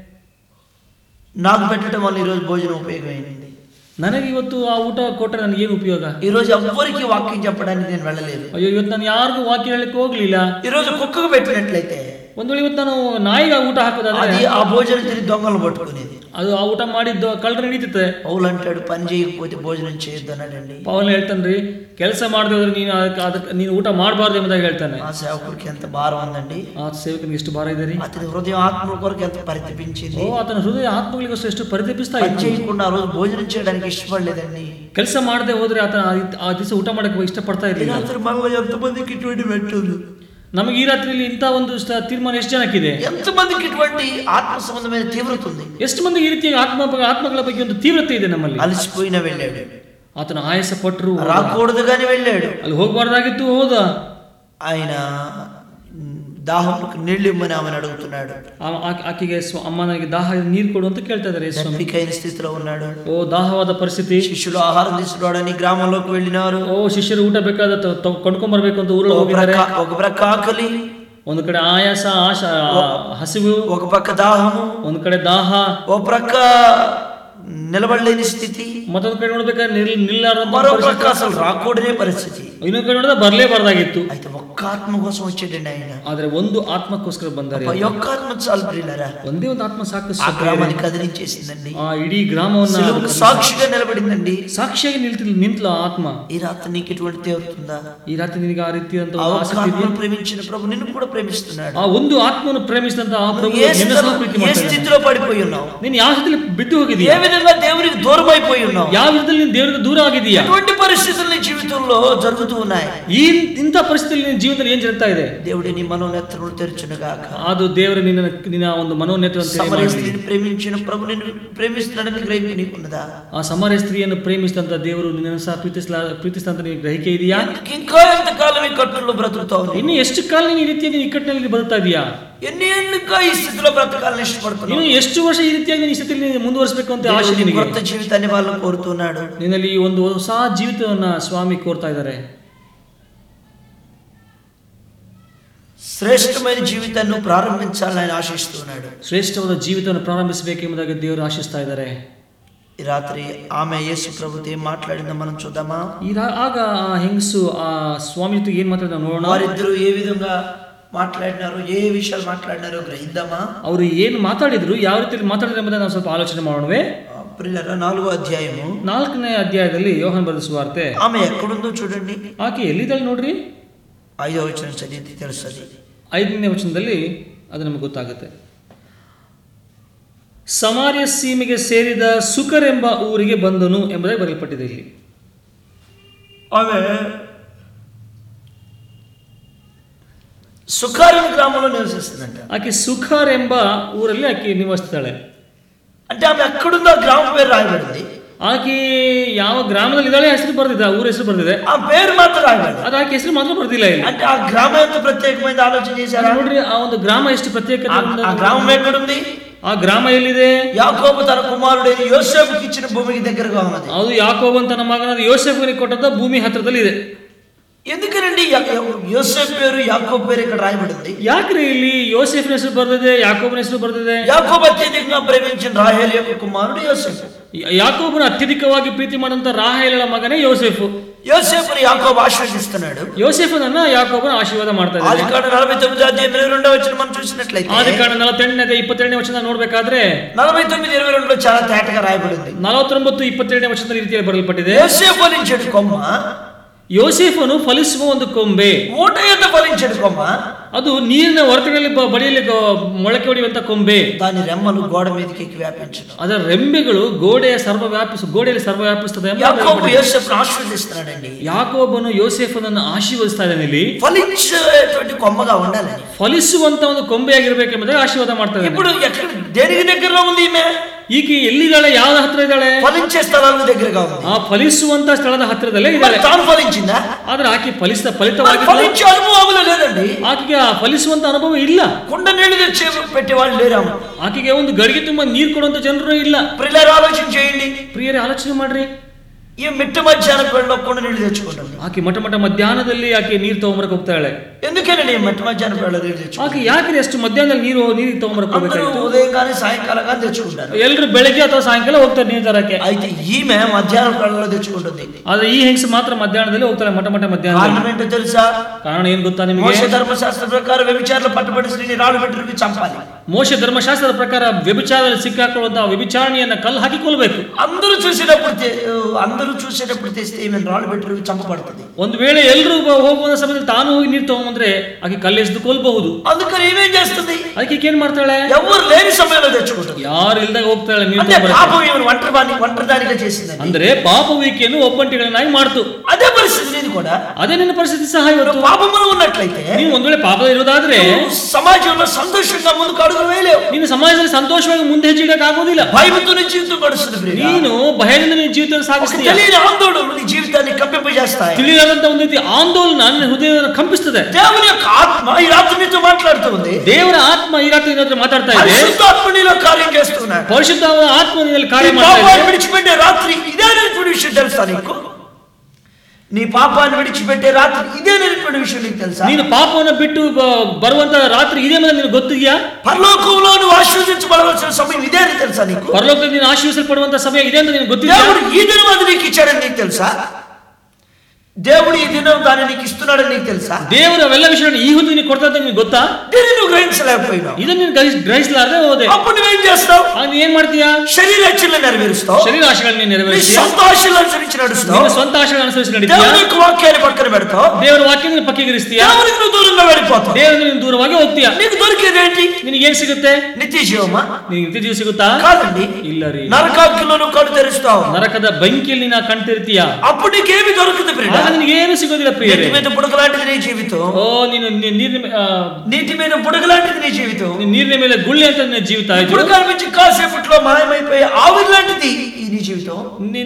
నాకు పెట్టడం వల్ల ఈరోజు భోజనం ఉపయోగమైంది. ನನಗೆ ಇವತ್ತು ಆ ಊಟ ಕೊಟ್ಟರೆ ನನಗೆ ಏನು ಉಪಯೋಗ? ఈ రోజు ఎవ్వరికి వాక్యం చెప్పడానికి నేను వెళ్ళలేదు. ಅಯ್ಯೋ, ಇವತ್ತು ನಾನು ಯಾರಿಗೂ ವಾಕ್ಯ ಹೇಳಲಿಕ್ಕೆ ಹೋಗ್ಲಿಲ್ಲ. ఈ రోజు కుక్కకు పెట్టినట్లయితే, ಒಂದು ವೇಳೆ ಇವತ್ತು ನಾನು ನಾಯಿಗೆ ಊಟ ಹಾಕೋದಾದ್ರೆ అది ఆ భోజనం తిని దొంగలు పట్టుకునేది. ಅದು ಆ ಊಟ ಮಾಡಿದ್ದು ಕಳ್ಳರು ಹಿಡಿತೈತೆ. పౌలు అంటాడు, పని చేయకపోతే భోజనం చేయొద్దు అన్నాడండి. ಪೌಲ್ ಹೇಳ್ತಾನ್ರಿ, ಕೆಲಸ ಮಾಡದೆ ಹೋದ್ರೆ ನೀನು ಊಟ ಮಾಡಬಾರ್ದು ಎಂಬುದಾಗಿ ಹೇಳ್ತಾನೆ. ఆ సేవకుడికి ఎంత భారం ఉందండి. ಆ ಸೇವಕನಿಗೆ ಎಷ್ಟು ಭಾರ ಇದೆ ರೀ. అతని హృదయం ఆత్మల కొరకు ఎంత పరితపించింది. ಆತನ ಹೃದಯ ಆತ್ಮಗಳಿಗೋಸ್ಕರ ಎಷ್ಟು ಪರಿತಪಿಸ್ತಾ పని ಇತ್ತು. చేయకుండా ఆ రోజు భోజనం చేయడానికి ఇష్టపడలేదండి. ಕೆಲಸ ಮಾಡದೆ ಹೋದ್ರೆ ಆತನ ಆ ದಿವಸ ಊಟ ಮಾಡಕ್ಕೆ ಇಷ್ಟಪಡ್ತಾ ಇರಲಿಲ್ಲ. రాత్రి మనలో ఎంతమందికి ఇటువంటి పెట్టదు? ನಮಗೆ ಈ ರಾತ್ರಿಯಲ್ಲಿ ಇಂಥ ಒಂದು ತೀರ್ಮಾನ ಎಷ್ಟು ಜನಕ್ಕಿದೆ? ఎంతమందికి ఇటువంటి ఆత్మ సంబంధమైన తీవ్రత ఉంది? ಎಷ್ಟು ಮಂದಿ ಈ ರೀತಿಯ ಆತ್ಮಗಳ ಬಗ್ಗೆ ಒಂದು ತೀವ್ರತೆ ಇದೆ ನಮ್ಮಲ್ಲಿ. అలసిపోయిన వెళ్ళాడు, ಆತನ ಆಯಾಸ ಪಟ್ಟರು, రాకూడదు కానీ వెళ్ళాడు. ಅಲ್ಲಿ ಹೋಗಬಾರ್ದಾಗಿತ್ತು, ಹೋದ. ఆయన దాహముకు నీళ్లు ఇమ్మని ఆమెను అడుగుతున్నాడు. ಆಕೆಗೆ ಅಮ್ಮ ನನಗೆ ದಾಹ ನೀರು ಕೊಡು ಅಂತ ಕೇಳ್ತಾ ಇದ್ದಾರೆ. దప్పికైన స్థితిలో ఉన్నాడు. ಓ, ದಾಹವಾದ ಪರಿಸ್ಥಿತಿ. శిష్యులు ఆహారం తీసుకురావడానికి గ్రామంలోకి వెళ్ళినారు. ಓ, ಶಿಷ್ಯರು ಊಟ ಬೇಕಾದ ಕೊಂಡ್ಕೊಂಡ್ ಬರ್ಬೇಕು ಅಂತ ಊರಲ್ಲಿ ಹೋಗಿದ್ದಾರೆ. ఒక ప్రక్క ఆకలి, ಒಂದು ಕಡೆ ಆಯಾಸ, ಹಸಿವು, ఒక పక్క దాహము, ಒಂದು ಕಡೆ ದಾಹ, ఒక ప్రక్క నిలబడలేని స్థితి, ಮತ್ತೊಂದು ಕಡೆ ನೋಡ್ಬೇಕಾದ್ರೆ ನಿಲ್ಲಾರ್ದಂತ మరో ప్రక్క అసలు రాకూడనే పరిస్థితి. ಇನ್ನೊಂದು ಕಡೆ ನೋಡಿದ್ರೆ ಬರ್ಲೇಬಾರ್ದಾಗಿತ್ತು. అయితే ఒక్క ఆత్మ కోసం వచ్చాడండి ఆయన. ಆದ್ರೆ ಒಂದು ಆತ್ಮಕ್ಕೋಸ್ಕರ ಬಂದರೆ, ఒక్క ఆత్మ చాలు ప్రియులారా. ಒಂದೇ ಒಂದು ಆತ್ಮ ಸಾಕು. ఆ గ్రామాన్ని కదిలించేసిందండి. ಆ ಇಡೀ ಗ್ರಾಮವನ್ನ సాక్షిగా నిలబడిందండి. ಸಾಕ್ಷಿಯಾಗಿ ನಿಂತಲ ಆತ್ಮ. ఈ రాత్రి నీకు ఎటువంటి తీవ్రతుందా? ಈ ರಾತ್ರಿ ನಿನಗೆ ಆ ರೀತಿಯಾದಂತ ఆత్మను ప్రేమించిన ప్రభు నిన్ను కూడా ప్రేమిస్తున్నాడు. ಆ ಒಂದು ಆತ್ಮವನ್ನು ಪ್ರೇಮಿಸಿದಂತ ಆ ಪ್ರಭು ఏ స్థితిలో పడిపోయి ఉన్నావు? ನೀನು ಯಾವ ಸ್ಥಿತಿಯಲ್ಲಿ ಬಿದ್ದು ಹೋಗಿದೀಯ? ఏ విధంగా దేవునికి దూరం అయిపోయి ఉన్నావు? ಯಾವ ವಿಧದಲ್ಲಿ ನೀನು ದೇವರಿಂದ ದೂರ ಆಗಿದೀಯಾ? ఎటువంటి పరిస్థితులు నీ జీవితంలో జరుగుతూ ఉన్నాయి? ಇಂಥ ಪರಿಸ್ಥಿತಿಯಲ್ಲಿ ನಿನ್ನ ಜೀವಿತದಲ್ಲಿ ಏನ್ ಜరుగుತ್ತಾ ಇದೆ? దేవుడి నీ మనోనేత్రములు తెరచునుగాక. ಅದು ದೇವರು ನಿನ್ನ ಒಂದು ಮನೋನೇತ್ರವನ್ನು సమరయ స్త్రీని ప్రేమించిన ప్రభు నిన్ను ప్రేమిస్తున్నాడని గ్రహింపు నీకున్నదా? ಆ ಸಮರಯ ಸ್ತ್ರೀಯನ್ನು ಪ್ರೇಮಿಸಿದಂತ ದೇವರು ನಿನ್ನನ್ನು ಸಹ ಪ್ರೀತಿಸಿದಂತ ನಿನಗೆ ಗ್ರಹಿಕೆ ಇದೆಯಾ? ఇంకా ఎంతకాలం ఈ కట్టుల్లో బ్రతుకుతావు? ಇನ್ನು ಎಷ್ಟು ಕಾಲ ನೀನು ಈ ರೀತಿಯಾಗಿ ಇಕ್ಕಟ್ಟಿನಲ್ಲಿ ಬದುಕ್ತಾ ಇದೆಯಾ? ఎన్ని ఏళ్ళుగా ఈ స్థితిలో బ్రతకాలని ఇష్టపడుతున్నావు? ನೀನು ಎಷ್ಟು ವರ್ಷ ಈ ರೀತಿಯಾಗಿ ಈ ಸ್ಥಿತಿಯಲ್ಲಿ ಮುಂದುವರಿಸಬೇಕು ಅಂತ ಆಶೆ ನಿನಗೆ? కొత్త జీవితాన్ని వాళ్ళు కోరుతున్నాడు. ನಿನ್ನಲ್ಲಿ ಒಂದು ಹೊಸ ಜೀವಿತವನ್ನ ಸ್ವಾಮಿ ಕೋರ್ತಾ ಇದ್ದಾರೆ. శ్రేష్టమైన జీవితాన్ని ప్రారంభించాలని ఆయన ఆశిస్తున్నాడు. ಶ್ರೇಷ್ಠವಾದ ಜೀವಿತವನ್ನು ಪ್ರಾರಂಭಿಸಬೇಕೆಂಬುದಾಗಿ ದೇವರು ಆಶಿಸ್ತಾ ಇದ್ದಾರೆ. ఈ రాత్రి ఆమె యేసు ప్రభుతో ఏం మాట్లాడిందో మనం చూద్దామా? ಆಗ ಆ ಹೆಂಗಸು ಆ ಸ್ವಾಮಿ ಜೊತೆಗೆ ಏನ್ ಮಾತಾಡಿದ ನೋಡೋಣ. వారిద్దరూ ఏ విధంగా మాట్లాడినారు, ఏ విషయాలు మాట్లాడినారో గ్రహిద్దామా? ಅವರು ಏನು ಮಾತಾಡಿದ್ರು, ಯಾವ ರೀತಿಯಲ್ಲಿ ಮಾತಾಡಿದ್ರು ಎಂಬುದನ್ನು ನಾವು ಸ್ವಲ್ಪ ಆಲೋಚನೆ ಮಾಡೋಣವೇ. ప్రియులారా, 4వ అధ్యాయము 4ನೇ ಅಧ್ಯಾಯದಲ್ಲಿ ಯೋಹಾನ ಬರೆದ ಸುವಾರ್ತೆ. ఆమె ఎక్కడుందో చూడండి. ಆಕೆ ಎಲ್ಲಿದ್ದಾಳೆ ನೋಡ್ರಿ. 5వ వచనం చదివితే తెలుస్తుంది. 5ನೇ ವಚನದಲ್ಲಿ ಅದು ನಮಗೆ ಗೊತ್ತಾಗುತ್ತೆ. ಸಮಾರ್ಯ ಸೀಮೆಗೆ ಸೇರಿದ ಸುಕರೆಂಬ ಊರಿಗೆ ಬಂದನು ಎಂಬುದಾಗಿ ಬರೆಯಲ್ಪಟ್ಟಿದೆ ಇಲ್ಲಿ. ఆమె సుఖారం గ్రామంలో నివసిస్తుందంట. ಆಕೆ ಸುಖರ್ ಎಂಬ ಊರಲ್ಲಿ ಆಕೆ ನಿವಾಸಿಸ್ತಾಳೆ. అంటే ఆమె ఎక్కడుందో ఆ గ్రామం పేరు రాయబడింది. ಆಕೆ ಯಾವ ಗ್ರಾಮದಲ್ಲಿ ಇದ್ದಾಳೆ ಹೆಸರು ಬರ್ದಿದೆ, ಆ ಊರ ಹೆಸರು ಬರ್ದಿದೆ. ఆ పేరు మాత్రం రాయబడింది. ಅದು ಆಕೆ ಹೆಸರು ಮಾತ್ರ ಬರ್ದಿಲ್ಲ ಇಲ್ಲಿ. అంటే ఆ గ్రామం ఎంత ప్రత్యేకమైన ఆలోచన చేశారా? ನೋಡ್ರಿ, ಆ ಒಂದು ಗ್ರಾಮ ಎಷ್ಟು ಪ್ರತ್ಯೇಕತೆ. ఆ గ్రామం ఎక్కడుంది? ಆ ಗ್ರಾಮ ಎಲ್ಲಿದೆ? యాకోబు తన కుమారుడైన యోసేపుకి ఇచ్చిన భూమికి దగ్గరగా ఉన్నది. ಅದು ಯಾಕೋಬನ್ ತನ್ನ ಮಗನಾದ ಯೋಸೇಫನಿಗೆ ಕೊಟ್ಟಂತ ಭೂಮಿ ಹತ್ರದಲ್ಲಿ ಇದೆ. ఎందుకనండి యోసేపు పేరు యాకోబు పేరు ఇక్కడ రాయబడింది? ಯಾಕ್ರಿ ಇಲ್ಲಿ ಯೋಸೇಫನ ಹೆಸರು ಬರ್ದಿದೆ, ಯಾಕೋಬನ ಹೆಸರು ಬರ್ದಿದೆ? యాకోబు అత్యధికంగా ప్రేమించిన రాహేలు యొక్క కుమారుడు యోసేపు. ಯಾಕೋಬನ ಅತ್ಯಧಿಕವಾಗಿ ಪ್ರೀತಿ ಮಾಡಿದಂತ ರಾಹೇಲಳ ಮಗನೇ ಯೋಸೇಫು. యోసేపుని యాకోబు ఆశీర్వదిస్తున్నాడు. ಯೋಸೇಫನನ್ನ ಯಾಕೋಬನ ಆಶೀರ್ವಾದ ಮಾಡ್ತಾ ಇದ್ದಾನೆ. ఆదికాండం 49:22 వచనం మనం చూసినట్లయితే, ಆದಿಕಾಂಡ 48:22 ವಚನ ನೋಡ್ಬೇಕಾದ್ರೆ 49:22లో చాలా తేటగా రాయబడింది. 49:22 ವಚನದಲ್ಲಿ ಈ ರೀತಿಯಾಗಿ ಬರೆಯಲ್ಪಟ್ಟಿದೆ. యోసేపు ఫలించాడు కొమ్మ, ಯೋಸೇಫನು ಫಲಿಸುವ ಒಂದು ಕೊಂಬೆ. ಊಟ ఎంత ఫలించాడు కొమ్మ, ಅದು ನೀರಿನ ಹೊರತುಗಳಲ್ಲಿ ಬಡಿಯಲ್ಲಿ ಮೊಳಕೆ ಹೊಡೆಯುವಂತ ಕೊಂಬೆ. దాని రెమ్మలు గోడ మీదకి ఎక్కి వ్యాపించను. ಅದರ ರೆಂಬೆಗಳು ಗೋಡೆಯಲ್ಲಿ ಸರ್ವವ್ಯಾಪಿಸುತ್ತದೆ. యాకోబు యోసేపును ఆశీర్వదిస్తున్నాడండి. ಯಾಕೋಬನು ಯೋಸೇಫನನ್ನು ಆಶೀರ್ವದಿಸ್ತಾ ಇದ್ದಾನೆ ಇಲ್ಲಿ. ఫలించేటువంటి కొమ్మగా ఉండాలని, ಫಲಿಸುವಂತ ಒಂದು ಕೊಂಬೆಯಾಗಿರ್ಬೇಕೆಂಬುದಾಗಿ ಆಶೀರ್ವಾದ ಮಾಡ್ತಾ ಇದ್ದಾನೆ. ఇప్పుడు ఎక్కడ దేనికి దగ్గరలో ఉంది ఈమె? ಈಕೆ ఎಲ್ಲಿದ್ದಾಳೆ, ಯಾವ್ದ ಹತ್ರ ಇದ್ದಾಳೆ? ఫలించే స్థలాల దగ్గరగా ఉంది. ಆ ಫಲಿಸುವಂತ ಸ್ಥಳದ ಹತ್ತಿರದಲ್ಲೇ ಇದ್ದಾಳೆ. తాను ఫలించిందా? ಆದ್ರೆ ಆಕೆ ಫಲಿತವಾಗಿ ఫలించే అనుభవం లేదండి. ಆಕೆಗೆ ಆ ಫಲಿಸುವಂತ ಅನುಭವ ಇಲ್ಲ. కుండ నీళ్లు తెచ్చి పెట్టేవాళ్ళు లేరాము. ಆಕೆಗೆ ಒಂದು ಗಡಿಗೆ ತುಂಬಾ ನೀರು ಕೊಡುವಂತ ಜನರು ಇಲ್ಲ. ప్రియులారా, ఆలోచన చేయండి. ಪ್ರಿಯರೇ, ಆಲೋಚನೆ ಮಾಡ್ರಿ. ఈ మిట్ట మధ్యాహ్నం వేళలో కుండ నీళ్లు తెచ్చుకుంటుంది. ಆಕೆ ಮಠ ಮಧ್ಯಾಹ್ನದಲ್ಲಿ ಆಕೆ ನೀರು ತಗೊಂಬರಕ್ ಹೋಗ್ತಾಳೆ. ఎందుకేనండి మిట్ట మధ్యాహ్నం వేళ నీళ్లు తెచ్చుకుంటారు? ಆಕೆ ಯಾಕ್ರಿ ಅಷ್ಟು ಮಧ್ಯಾಹ್ನದಲ್ಲಿ ನೀರು ತಗೊಂಬರಕ್ ಹೋಗ್ಬೇಕಾಯ್ತು? ఉదయం కానీ సాయంకాలం కానీ తెచ్చుకుంటారు. ಎಲ್ಲರೂ ಬೆಳಗ್ಗೆ ಅಥವಾ ಸಾಯಂಕಾಲ ಹೋಗ್ತಾರೆ ನೀರು ತರಕ್ಕೆ. అయితే ఈమె మధ్యాహ్నం వేళలో తెచ్చుకుంటుంది. ಆದ್ರೆ ಈ ಹೆಂಗಸು ಮಾತ್ರ ಮಧ್ಯಾಹ್ನದಲ್ಲಿ ಹೋಗ್ತಾಳೆ, ಮಧ್ಯಾಹ್ನ. కారణం ఏంటో తెలుసా? ಕಾರಣ ಏನ್ ಗೊತ್ತಾ ನಿಮಗೆ? మోషే ధర్మశాస్త్ర ప్రకారం వ్యభిచారులు పట్టుబడి స్త్రీని రాళ్ళు పెట్టి చంపాలి. ಮೋಶೆ ಧರ್ಮಶಾಸ್ತ್ರದ ಪ್ರಕಾರ ವ್ಯಭಿಚಾರದಲ್ಲಿ ಸಿಕ್ಕಾಕೊಳ್ಳುವಂತಹ ವ್ಯಭಿಚಾರಣಿಯನ್ನ ಕಲ್ಲು ಹಾಕಿ ಕೊಲ್ಲಬೇಕು. అందరూ చూసేటప్పుడు తెస్తే ఈమె రాళ్ళు పెట్టి చంపబడుతుంది. ಒಂದು ವೇಳೆ ಎಲ್ಲರೂ ಹೋಗುವ ಸಮಯದಲ್ಲಿ ತಾನು ಹೋಗಿ ನೀರು ತಗೊಂಡ್ರೆ ಆಕೆ ಕಲ್ಲೆಸೆದು ಕೊಲ್ಲಬಹುದು. అందుకని ఈమెం చేస్తుంది? ಅದಕ್ಕೆ ಏನ್ ಮಾಡ್ತಾಳೆ? ఎవరు లేని సమయంలో తెచ్చుకుంటుంది. ಯಾರು ಇಲ್ದಾಗ ಹೋಗ್ತಾಳೆ ನೀರು అంటే పాపం ఈమె ఒంటరిదానిగా చేసింది. ಅಂದ್ರೆ ಪಾಪವು ಈಕೆಯನ್ನು ಒಬ್ಬಂಟಿಗಳನ್ನಾಗಿ ಮಾಡ್ತು. అదే పరిస్థితి నీది కూడా. ಅದೇ ನಿನ್ನ ಪರಿಸ್ಥಿತಿ ಸಹ ಇವತ್ತು. పాపములో ఉన్నట్లయితే, ನೀವು ಒಂದು ವೇಳೆ ಪಾಪದ ಇರೋದಾದ್ರೆ సమాజంలో సంతోషంగా ముందుకు అడుగులు వేయలేవు. ನೀನು ಸಮಾಜದಲ್ಲಿ ಸಂತೋಷವಾಗಿ ಮುಂದೆ ಹೆಜ್ಜೆ ಇಡಕ್ಕೆ ಆಗೋದಿಲ್ಲ. భయంతో నీ జీవితం గడుస్తుంది. ನೀನು ಭಯದಿಂದ ನಿನ್ನ ಜೀವಿತ ಸಾಗಿಸ್ತೀಯ. తెలియని ఆందోళనలు నీ జీవితాన్ని కంపింపజేస్తాయి. ತಿಳಿಯದಂತ ಒಂದು ರೀತಿ ಆಂದೋಲನ ನಿನ್ನ ಹೃದಯವನ್ನು ಕಂಪಿಸ್ತದೆ. దేవుని యొక్క ఆత్మ ఈ రాత్రి నీతో మాట్లాడుతుంది. ದೇವರ ಆತ್ಮ ಈ ರಾತ್ರಿ ನಿನ್ನ ಹತ್ರ ಮಾತಾಡ್ತಾ ಇದೆ. పరిశుద్ధాత్మ నీలో కార్యం చేస్తున్నాడు. ಪರಿಶುದ್ಧಾತ್ಮ ಆತ್ಮ ನಿನ್ನಲ್ಲಿ ಕಾರ್ಯ ಮಾಡ್ತಾ ಇದೆ. పాపాన్ని విడిచిపెట్టే రాత్రి ఇదేనటువంటి విషయం తెలుసా నీకు? నీ పాపాన్ని విడిచిపెట్టే రాత్రి ఇదేనటువంటి విషయం నీకు తెలుసా? ನೀನು ಪಾಪವನ್ನು ಬಿಟ್ಟು ಬರುವಂತ ರಾತ್ರಿ ಇದೇ ಮೇಲೆ ನಿನಗೆ ಗೊತ್ತಿದೆಯಾ? పరలోకంలో నువ్వు ఆశీర్వదించబడవలసిన సమయం ఇదే అని తెలుసా నీకు? ಪರಲೋಕದಲ್ಲಿ ನೀನು ಆಶೀರ್ವದಿಸಲ್ಪಡುವಂತ ಸಮಯ ಇದೆ ಅಂತ ನಿನಗೆ ಗೊತ್ತಿದೆಯಾ? దేవుడు ఈ దినం అది నీకు ఇచ్చాడని నీకు తెలుసా? దేవుడు ఈ దినం దాన్ని నీకు ఇస్తున్నాడని నీకు తెలుసా? దేవుడు అವೆಲ್ಲ విషయాన్ని ఈ ಹೊತ್ತು నీకు కొడతాడని నీకు ಗೊತ್ತಾ? దీన్ని నువ్వు గ్రహించలేకపోయినావు. ಇದನ್ನ ನೀನು ಗ್ರಹಿಸಲಾರದೆ ಹೋದೆ. అప్పుడు నువ్వేం చేస్తావు? ನೀನು ಏನ್ ಮಾಡ್ತೀಯಾ? శరీర ఇచ్చలను నెరవేరుస్తావు. శరీర ఆశలను నెరవేరుస్తావు. నీ సొంత ఆశలను అనుసరించి నడుస్తావు. ನಿನ್ನ ಸ್ವಂತ ಆಶಗಳನ್ನು ಅನುಸರಿಸಿ ನಡೀತೀಯಾ? దేవుని యొక్క వాక్యాన్ని పక్కన పెడతావు. ದೇವರ ವಾಕ್ಯವನ್ನು ಪಕ್ಕಕ್ಕೆ ಇರಿಸ್ತೀಯಾ? దేవునికి నువ్వు దూరంగా వెళ్ళిపోతావు. ದೇವರಿಂದ ನೀನು ದೂರವಾಗಿ ಹೋಗ್ತೀಯಾ? నీకు దొరికేది ఏంటి? ನಿನಗೆ ಏನ್ ಸಿಗುತ್ತೆ? నిత్య జీవమా? ನಿನಗೆ ನಿತ್ಯ ಜೀವ ಸಿಗುತ್ತಾ? కాదండి. ಇಲ್ಲ ರೀ. నరకాగ్నిలో నువ్వు కళ్ళు తెరుస్తావు. ನರಕದ ಬೆಂಕಿಯಲ್ಲಿ ನೀನು ಕಣ್ತಿರ್ತೀಯಾ? అప్పుడు నీకేమి దొరుకుతుంది ప్రియ? ನಿನಗೆ ಏನು ಸಿಗೋದಿಲ್ಲ ಪ್ರಿಯರೇ. నీటి మీద బుడగలాంటిది నీ జీవితం. ಓ ನೀನು నీటి మీద బుడగలాంటిది నీ జీవితం. ನೀರಿನ ಮೇಲೆ ಗುಳ್ಳೆ ಅಂತ ನಿನ್ನ ಜೀವಿತ ಆಯ್ತು. ఇప్పుడు కనిపించి కాసేపట్లో మాయమైపోయి ఆవిరి లాంటిది ఈ నీ జీవితం.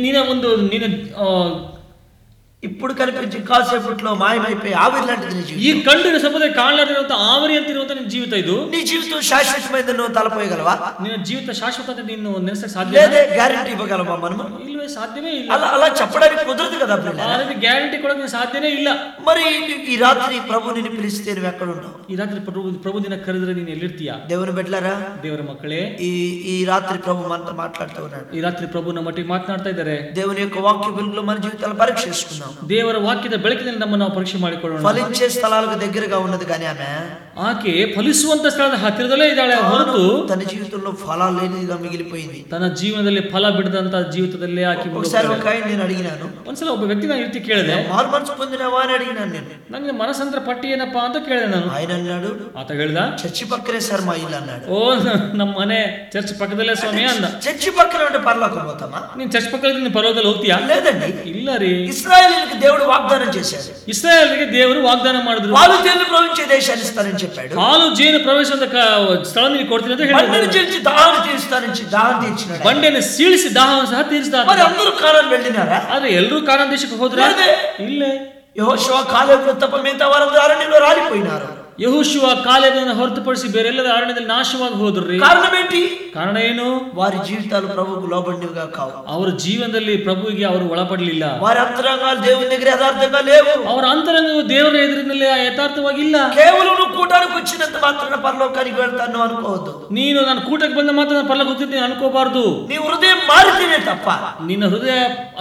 ఇప్పుడు కనిపించి కాసేపట్లో మాయమైపోయి ఆవిరి లాంటిది నీ జీవితం. ఈ కంటిನ ಸಪದೆ ಕಾಣಲಾರದಿರುವಂತ ಆವರಿ ಅಂತಿರುವಂತ ನಿನ್ನ ಜೀವಿತ ಇದು. నీ జీవితం శాశ్వతమైనది నువ్వు తలపోయగలవా? ನಿನ್ನ ಜೀವಿತ ಶಾಶ್ವತ ಅಂತ ನೀನು ನೆನೆಸಕ್ಕೆ ಸಾಧ್ಯ లేదే? గ్యారెంటీ ఇవ్వగలవా మనము? ಇಲ್ವೇ? ಸಾಧ್ಯವೇ ಇಲ್ಲ. అలా చెప్పడానికి కుదరదు కదా ప్రియులారా. ಅದಕ್ಕೆ ಗ್ಯಾರಂಟಿ ಕೊಡೋಕೆ ಸಾಧ್ಯನೇ ಇಲ್ಲ. మరి ఈ రాత్రి ప్రభు నిన్ను పిలిస్తే నువ్వు ఎక్కడ ఉంటావు? ಈ ರಾತ್ರಿ ಪ್ರಭು ದಿನ ಕರೆದ್ರೆ ನೀನು ಎಲ್ಲಿರ್ತೀಯಾ? దేవుని బిడ్డలారా, ದೇವರ ಮಕ್ಕಳೇ, ఈ రాత్రి ప్రభు మనతో మాట్లాడుతూ ఉన్నాడు. ಈ ರಾತ್ರಿ ಪ್ರಭು ನಮ್ಮ ಒಟ್ಟಿಗೆ ಮಾತನಾಡ್ತಾ ಇದ್ದಾರೆ. దేవుని యొక్క వాక్య వెలుగులో మన జీవితాలను పరీక్షిస్తున్నాం. ದೇವರ ವಾಕ್ಯದ ಬೆಳಕಿನಲ್ಲಿ ನಮ್ಮನ್ನು ನಾವು ಪರೀಕ್ಷೆ ಮಾಡಿಕೊಳ್ಳೋಣ. ఫలించే స్థలాలకు దగ్గరగా ఉన్నది కానీ ಆಕೆ ಫಲಿಸುವಂತ ಸ್ಥಳದ ಹತ್ತಿರದಲ್ಲೇ ಇದ್ದಾಳೆ ಹೊರತು తన జీవితంలో ఫలాలు లేనిదిగా మిగిలిపోయింది. ತನ್ನ ಜೀವನದಲ್ಲಿ ಫಲ ಬಿಡದಂತ ಜೀವಿತದಲ್ಲೇ ಆಕೆ ఒకసారి ఒక ఆయన నేను అడిగినాను. ಒಂದ್ಸಲ ಒಬ್ಬ ವ್ಯಕ್ತಿ ನಾನು ಇರ್ತಿ ಕೇಳಿದೆ, మారు మనసు పొందినవా అని అడిగినాను నేను. ನನಗೆ ಮನಸ್ಸಂತರ ಪಟ್ಟಿ ಏನಪ್ಪಾ ಅಂತ ಕೇಳಿದೆ ನಾನು. ఆయన అన్నాడు, ಆತ ಹೇಳ್ದ, చర్చి పక్కనే సార్ మా ఇల్లు అన్నాడు. ಓ ನಮ್ಮ ಮನೆ ಚರ್ಚ್ ಪಕ್ಕದಲ್ಲೇ ಸ್ವಾಮಿ ಅಂದ. చర్చి పక్కన ఉంటే పరలోకం పోతామా? ನೀನ್ ಚರ್ಚ್ ಪಕ್ಕದಲ್ಲಿ ನೀನು ಪರಲೋಕದಲ್ಲಿ ಹೋಗ್ತೀಯಾ? లేదండి. ಇಲ್ಲ ರೀ. ఇశ్రాయేలులకు దేవుడు వాగ్దానం చేశాడు. ಇಸ್ರಾಯೇಲ್ಗೆ ದೇವರು ವಾಗ್ದಾನ ಮಾಡಿದ್ರು. పాలు తేనెలు ప్రవహించే దేశాన్ని ఇస్తానని చెప్పాడు. ಹಾಲು ಜೇನು ಪ್ರವೇಶಿಸುವಂತ ಸ್ಥಳ ನೀನು ಕೊಡ್ತೀನಿ ಅಂತ ಹೇಳಿದ್ರು. బండను చీల్చి దాహం తీర్చినాడు. ಬಂಡೆಯನ್ನು ಸೀಳಿಸಿ ದಾಹವನ್ನು ಸಹ ತೀರಿಸಿದ. మరి అందరూ కానాను వెళ్ళినారా? ಆದ್ರೆ ಎಲ್ಲರೂ ಕಾನಾನ್ ದೇಶಕ್ಕೆ ಹೋದ್ರ? ಇಲ್ಲೇ. యెహోషువ కాలేబును తప్ప మిగతా వారందరూ అరణ్యంలో రాలిపోయినారు. ಯೆಹೋಶುವ ಕಾಲೇಬನ್ನು ಹೊರತುಪಡಿಸಿ ಬೇರೆಲ್ಲರ ಅರಣ್ಯದಲ್ಲಿ ನಾಶವಾಗಿ ಹೋದ್ರಿ. ಕಾರಣ ఏంటి? ಕಾರಣ ಏನು? వారి జీవితాలు ప్రభువుకు లోబడినవిగా కావు. ಅವರ ಜೀವನದಲ್ಲಿ ಪ್ರಭುವಿಗೆ ಅವರು ಒಳಪಡಲಿಲ್ಲ. వారి అంతరంగాలు దేవుని దగ్గర యథార్థంగా లేవు. ಅವರ ಅಂತರಂಗವು ದೇವರ ಎದುರಿನಲ್ಲಿ ಯಥಾರ್ಥವಾಗಿಲ್ಲ. కేవలం నువ్వు కూటానికి వచ్చినంత మాత్రాన పరలోకానికి వెళ్తాను అనుకోవద్దు. ನೀನು ನಾನು ಕೂಟಕ್ಕೆ ಬಂದ ಮಾತ್ರ ನಾನು ಪರಲೋಕ ಹೋಗ್ತೀನಿ ಅನ್ಕೋಬಾರ್ದು. నీ హృదయం మారితేనే తప్ప, ನಿನ್ನ ಹೃದಯ